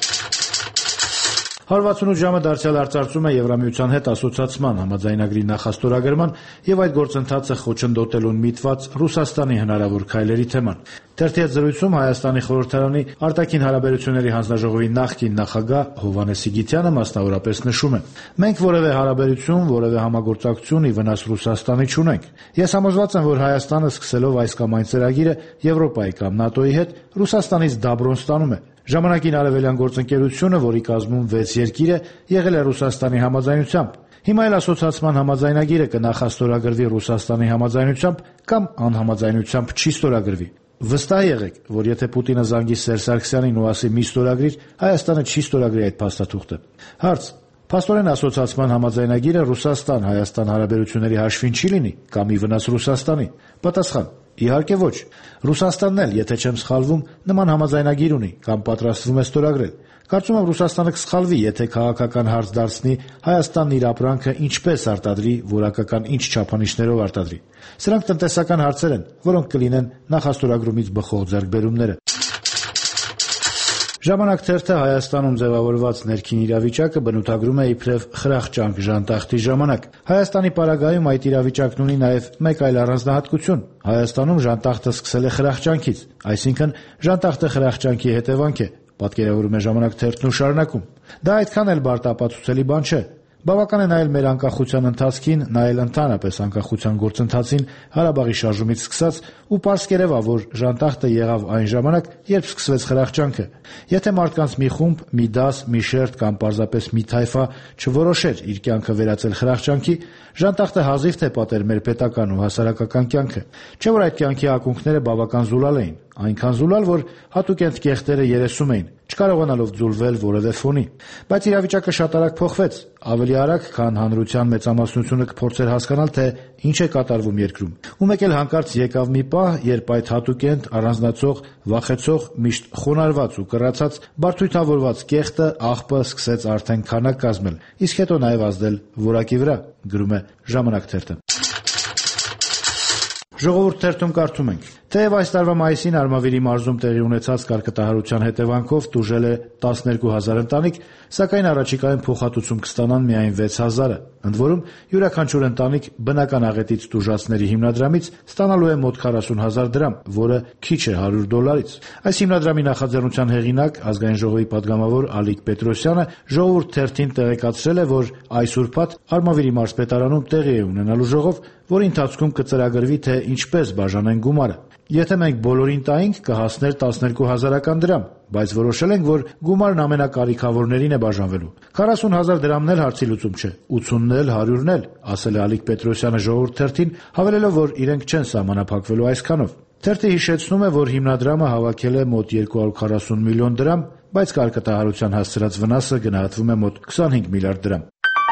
հարյուր վաթսունութ ժամը դարձյալ արծարծում է Եվրամիության հետ ասոցիացման համաձայնագրի նախաստորագրման եւ այդ գործընթացը խոչընդոտելուն միտված Ռուսաստանի հնարավոր քայլերի թեման։ Թերթի հետ զրույցում Հայաստանի խորհրդարանի արտաքին հարաբերությունների հանձնաժողովի նախկին նախագահ Հովհաննես Սիգիթյանը մասնավորապես նշում է. «Մենք որևէ հարաբերություն, որևէ համագործակցություն ի վնաս Ռուսաստանի չունենք։ Ես համոզված եմ, որ Հայաստանը սկսելով այս կամ այն ծրագիրը Եվրոպայի կամ ՆԱՏՕ-ի հետ Ռուսաստանից դաբրոն ստանում է։ Ժամանակին արևելյան գործընկերությունը, որի կազմում վեց երկիր է, եղել է Ռուսաստանի համաձայնությամբ։ Հիմա էլ ասոցիացման համաձայնագիրը կնախաստորագրվի Ռուսաստանի համաձայնությամբ կամ անհամաձայնությամբ չի ստորագրվի։ Վստահ եղեք, որ եթե Պուտինը զանգի Սերժ Սարգսյանին ու ասի մի ստորագրիր, Հայաստանը չի ստորագրի այդ փաստաթուղթը»։ Հարց. Փաստորեն ասոցիացման համաձայնագիրը Ռուսաստան-Հայաստան հարաբերությունների հաշվին չի լինի կամ ի վնաս Ռուսաստանի։ Պատասխան. Իհարկե ոչ։ Ռուսաստանն էլ, եթե չեմ սխալվում, նման համաձայնագիր ունի կամ պատրաստվում է ստորագրել։ Կարծում եմ Ռուսաստանը կսխալվի, եթե քաղաքական հարց դարձնի Հայաստանն իր ապրանքը ինչպես արտադրի, որակական ինչ չափանիշներով արտադրի։ Սրանք տնտեսական հարցեր են, որոնք կլինեն նախաստորագրումից բխող ձեռքբերումները։ Ժամանակ թերթը Հայաստանում ձևավորված ներքին իրավիճակը բնութագրում է իբրև խրախճանք ժանտախտի ժամանակ։ Հայաստանի պարագայում այդ իրավիճակն ունի նաև մեկ այլ առանձնահատկություն։ Հայաստանում ժանտախտը սկսել է խրախճանքից, այսինքն ժանտախտը խրախճանքի հետևանք է, պատկերավորում է Ժամանակ թերթն ու շարունակում։ Դա այդքան էլ բարդ ապացուցելի բան չէ։ Բավական է նայել մեր անկախության ընթացքին, նայել ընդհանրապես անկախության գործընթացին Ղարաբաղի շարժումից սկսած ու պարզ կերևա, որ ժանտախտը եղավ այն ժամանակ, երբ սկսվեց խրախճանքը։ Եթե մարդկանց մի խումբ, մի դաս, մի շերտ կամ պարզապես մի թայֆա չորոշեր իր կյանքը վերածել խրախճանքի, ժանտախտը հազիվ թե պատեր մեր պետական ու հասարակական կյանքը։ Չէ՞ որ այդ կյանքի ակունքները բավական զուլալ էին, այնքան զուլալ, որ հատուկենտ կեղտերը երեսում էին, չկարողանալով ձուլվել որևէ ֆոնի։ Բայց իրավիճակը շատ արագ փոխվեց, ավելի արագ, քան հանրության մեծամասնությունը կփորձեր հասկանալ, թե ինչ է կատարվում երկրում։ Ու մեկ էլ հանկարծ եկավ մի պահ, երբ այդ հատուկենտ, առանձնացող, վախեցող, միշտ խոնարհված ու կռացած, բարդույթավորված կեղտը, աղբը սկսեց արդեն քանակ կազմել, իսկ հետո նաև ազդել որակի վրա, գրում է «Ժամանակ» թերթը։ Ժողովուրդ թերթում կարդում ենք. Թեև այս տարվա մայիսին Արմավիրի մարզում տեղի ունեցած կարկտահարության հետևանքով տուժել է տասներկու հազար ընտանիք, սակայն առաջիկայում փոխհատուցում կստանան միայն վեց հազարը, ընդ որում յուրաքանչյուր ընտանիք բնական աղետից տուժածների հիմնադրամից ստանալու է մոտ քառասուն հազար դրամ, որը քիչ է հարյուր դոլարից։ Այս հիմնադրամի նախաձեռնության հեղինակ, Ազգային ժողովի падգամավոր Ալիկ Պետրոսյանը Ժողովուրդ թերթին տեղեկացրել է, որ այս ուրբաթ Արմավիրի մարզպետարանում տեղի է ունենալու ժողով, որի ընթացքում կծրագրվի, թե ինչպես բաժանեն գումարը։ Եթե մենք բոլորին տայինք, կհասներ տասներկու հազարական դրամ, բայց որոշել ենք, որ գումարն ամենակարիքավորներին է բաժանվելու։ քառասուն հազար դրամն էլ հարցի լուծում չէ, ութունն էլ, հարյուրն էլ, ասել է Ալիկ Պետրոսյանը Ժողովուրդ թերթին, հավելելով, որ իրենք չեն սահմանափակվելու այսքանով։ Թերթը հիշեցնում է, որ հիմնադրամը հավաքել է մոտ երկու հարյուր քառասուն միլիոն դրամ, բայց կարկտահարության հասցրած վնասը գնահատվում է մոտ քսանհինգ միլիարդ դրամ։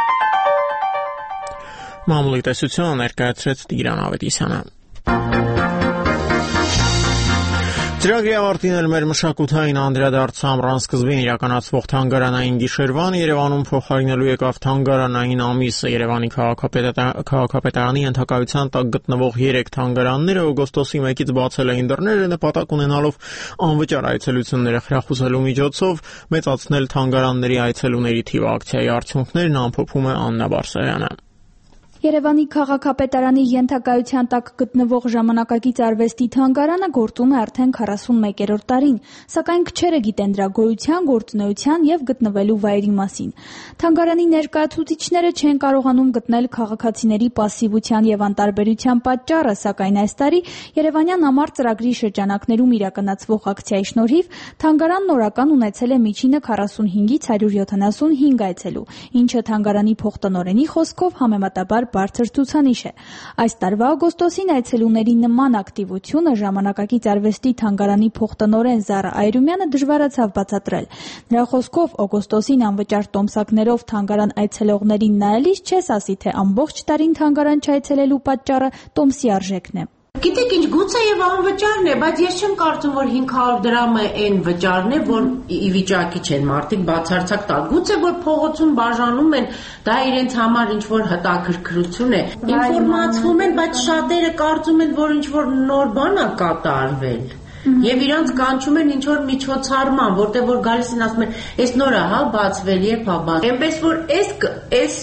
Մամուլի տեսությունը ներկայացրեց Տիգրան Ավետիսյանը։ Ծրագրի ավարտին էլ մեր մշակութային անդրադարձը ամռան սկզբին իրականացվող թանգարանային գիշերվան Երևանում փոխարինելու եկավ թանգարանային ամիսը։ Երևանի քաղաքապետարանի ենթակայության տակ գտնվող երեք թանգարանները օգոստոսի մեկից բացել էին դռները, նպատակ ունենալով անվճար այցելությունները խրախուսելու միջոցով մեծացնել թանգարանների այցելուների թիվը։ Ակցիայի արդյունքներն ամփոփում է Աննա Բարսեղյանը։ Երևանի քաղաքապետարանի ենթակայության տակ գտնվող ժամանակակից արվեստի թանգարանը գործում է արդեն քառասունմեկերորդ տարին, սակայն քչերը գիտեն դրա գոյության, գործունեության եւ գտնվելու վայրի մասին։ Թանգարանի ներկայացուցիչները չեն կարողանում գտնել քաղաքացիների պասիվության եւ անտարբերության պատճառը, սակայն այս տարի Երևանյան ամառ ծրագրի շրջանակներում իրականացվող ակցիայի շնորհիվ թանգարանն օրական ունեցել է միջինը քառասունհինգից հարյուր յոթանասունհինգ այցելու, ինչը թանգարանի փոխտնօրենի խոսքով համեմատաբար բարձր ցուցանիշ է։ Այս տարվա օգոստոսին այցելուների նման ակտիվությունը ժամանակակից արվեստի թանգարանի փոխտնօրեն Զարա Այրումյանը դժվարացավ բացատրել։ Նրա խոսքով օգոստոսին անվճար տոմսակներով թանգարան այցելողներին նայելիս չես ասի, թե ամբողջ տարին թանգարան չայցելելու պատճառը տոմսի արժեքն է։ Գիտեք ինչ, գուցե եւ անվճարն է, բայց ես չեմ կարծում, որ հինգ հարյուր դրամը այն վճարն է, որ ի վիճակի չեն մարդիկ բացարձակ տալ։ Գուցե որ փողոցում բաժանում են, դա իրենց համար ինչ որ հետաքրքրություն է։ Ինֆորմացվում են, բայց շատերը կարծում են, որ ինչ որ նոր բան է կատարվել։ Եվ իրանց կանչում են ինչ որ միջոցառման, որտեղ որ գալիս են ասում են, «Էս նոր է, հա, բացվել, երբ հա բաց»։ Էնպես որ այս այս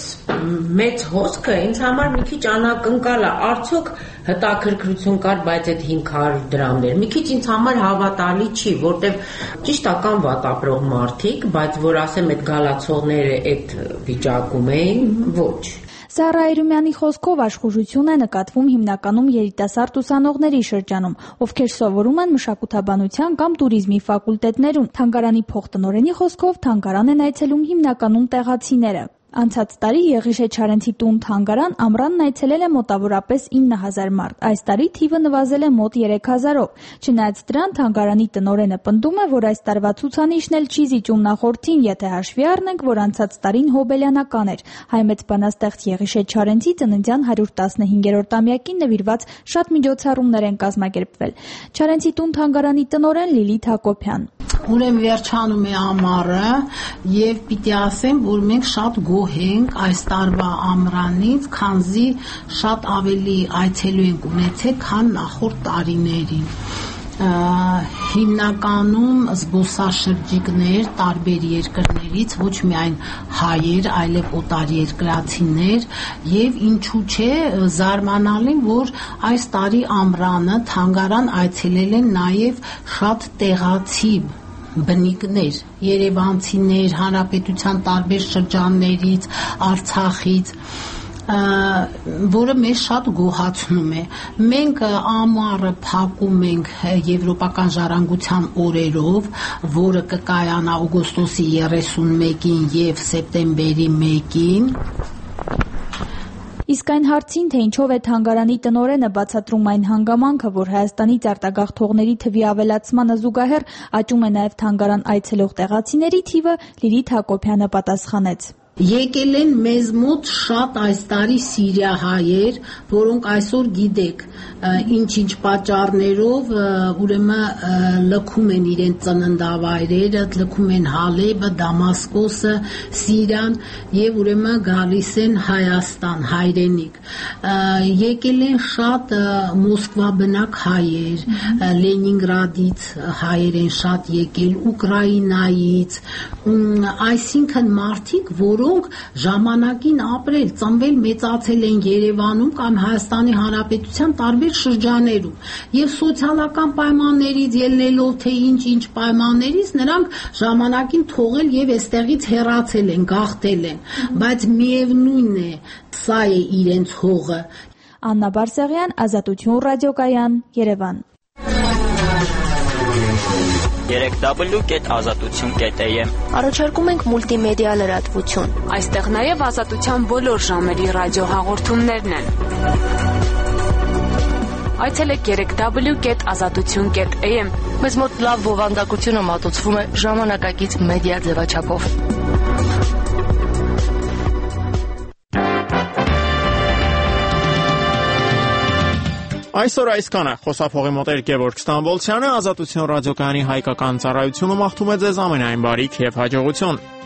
մեծ հոսքը ինձ համար մի քիչ անակնկալ է, արդյոք հետաքրքրություն կար, բայց այդ հինգ հարյուր դրամներ մի քիչ ինձ համար հավատալի չի, որտեղ ճիշտ է կան վատ ապրող մարդիկ, բայց որ ասեմ այդ գալացողները այդ վիճակում էին, ոչ։ Զարա Այրումյանի խոսքով աշխուժություն է նկատվում հիմնականում երիտասարդ ուսանողների շրջանում, ովքեր սովորում են մշակութաբանության կամ տուրիզմի ֆակուլտետներում։ Թանգարանի փոխտնօրենի խոսքով թանգարան են այցելում հիմնականում տեղացիները։ Անցած տարի Եղիշե Չարենցի տուն թանգարան ամռանն այցելել է մոտավորապես ինը հազար մարդ։ Այս տարի թիվը նվազել է մոտ երեք հազարով։ Չնայած դրան թանգարանի տնօրենը պնդում է, որ այս տարվա ցուցանիշն էլ չի զիջում նախորդին, եթե հաշվի առնենք, որ անցած տարին հոբելյանական էր։ Հայ մեծ բանաստեղծ Եղիշե Չարենցի ծննդյան հարյուր տասնհինգերորդ ամյակին նվիրված շատ միջոցառումներ են կազմակերպվել։ Չարենցի տուն թանգարանի տնօրեն Լիլիթ Հակոբյան։ Ուրեմն վերջանում է ամառը եւ պիտի ասեմ, որ մենք շատ գոհ ենք այս տարվա ամռանից, քանզի շատ ավելի այցելու ենք ունեցել, քան նախորդ տարիներին։ Հիմնականում զբոսաշրջիկներ տարբեր երկրներից, ոչ միայն հայեր, այլև օտարերկրացիներ, եւ ինչու՞ չէ, զարմանալի, որ այս տարի ամռանը թանգարան այցելել են նաեւ շատ տեղացի բնիկներ, երևանցիներ, հանրապետության տարբեր շրջաններից, Արցախից, որը մեզ շատ գոհացնում է։ Մենք ամառը փակում ենք Եվրոպական ժառանգության օրերով, որը կկայանա օգոստոսի երեսունմեկին եւ սեպտեմբերի մեկին։ Իսկ այն հարցին, թե ինչով է թանգարանի տնօրենը բացատրում այն հանգամանքը, որ Հայաստանից արտագաղթողների թվի ավելացմանը զուգահեռ աճում է նաև թանգարան այցելող տեղացիների թիվը, Լիլիթ Հակոբյանը պատասխանեց. Եկել են մեզ մոտ շատ այս տարի սիրիահայեր, որոնք այսօր գիտեք ինչ-ինչ պատճառներով ուրեմն լքում են իրենց ծննդավայրերը, լքում են Հալեբը, Դամասկոսը, Սիրիան եւ ուրեմն գալիս են Հայաստան, հայրենիք։ Եկել են շատ Մոսկվա բնակ հայեր, Լենինգրադից հայեր են շատ եկել, Ուկրաինայից, այսինքն մարդիկ, որոնք ժամանակին ապրել, ծնվել, մեծացել են Երևանում կամ Հայաստանի Հանրապետության տարբեր շրջաներում եւ սոցիալական պայմաններից ելնելով թե ինչ-ինչ պայմաններից նրանք ժամանակին թողել եւ այստեղից հեռացել են, գաղթել են, բայց միևնույն է, սա է իրենց հողը։ Աննա Բարսեղյան, Ազատություն ռադիոկայան, Երևան։ երեք դաբլյու կետ ազատություն կետ է եմ Առաջարկում ենք մուլտիմեդիա լրատվություն։ Այստեղ նաև ազատության բոլոր ժամերի ռադիոհաղորդումներն են։ Այցելեք երեք դաբլյու կետ ազատություն կետ է եմ Մեզ մոտ լավ բովանդակությունը մատուցվում է ժամանակակից մեդիա ձևաչափով։ Այսօր այսքանը խոսափողի մոտ էր Գևորգ Ստամբոլցյանը, Ազատություն ռադիոկայանի հայկական ծառայությունը մաղթում է ձեզ ամենայն բարիք եւ հաջողություն։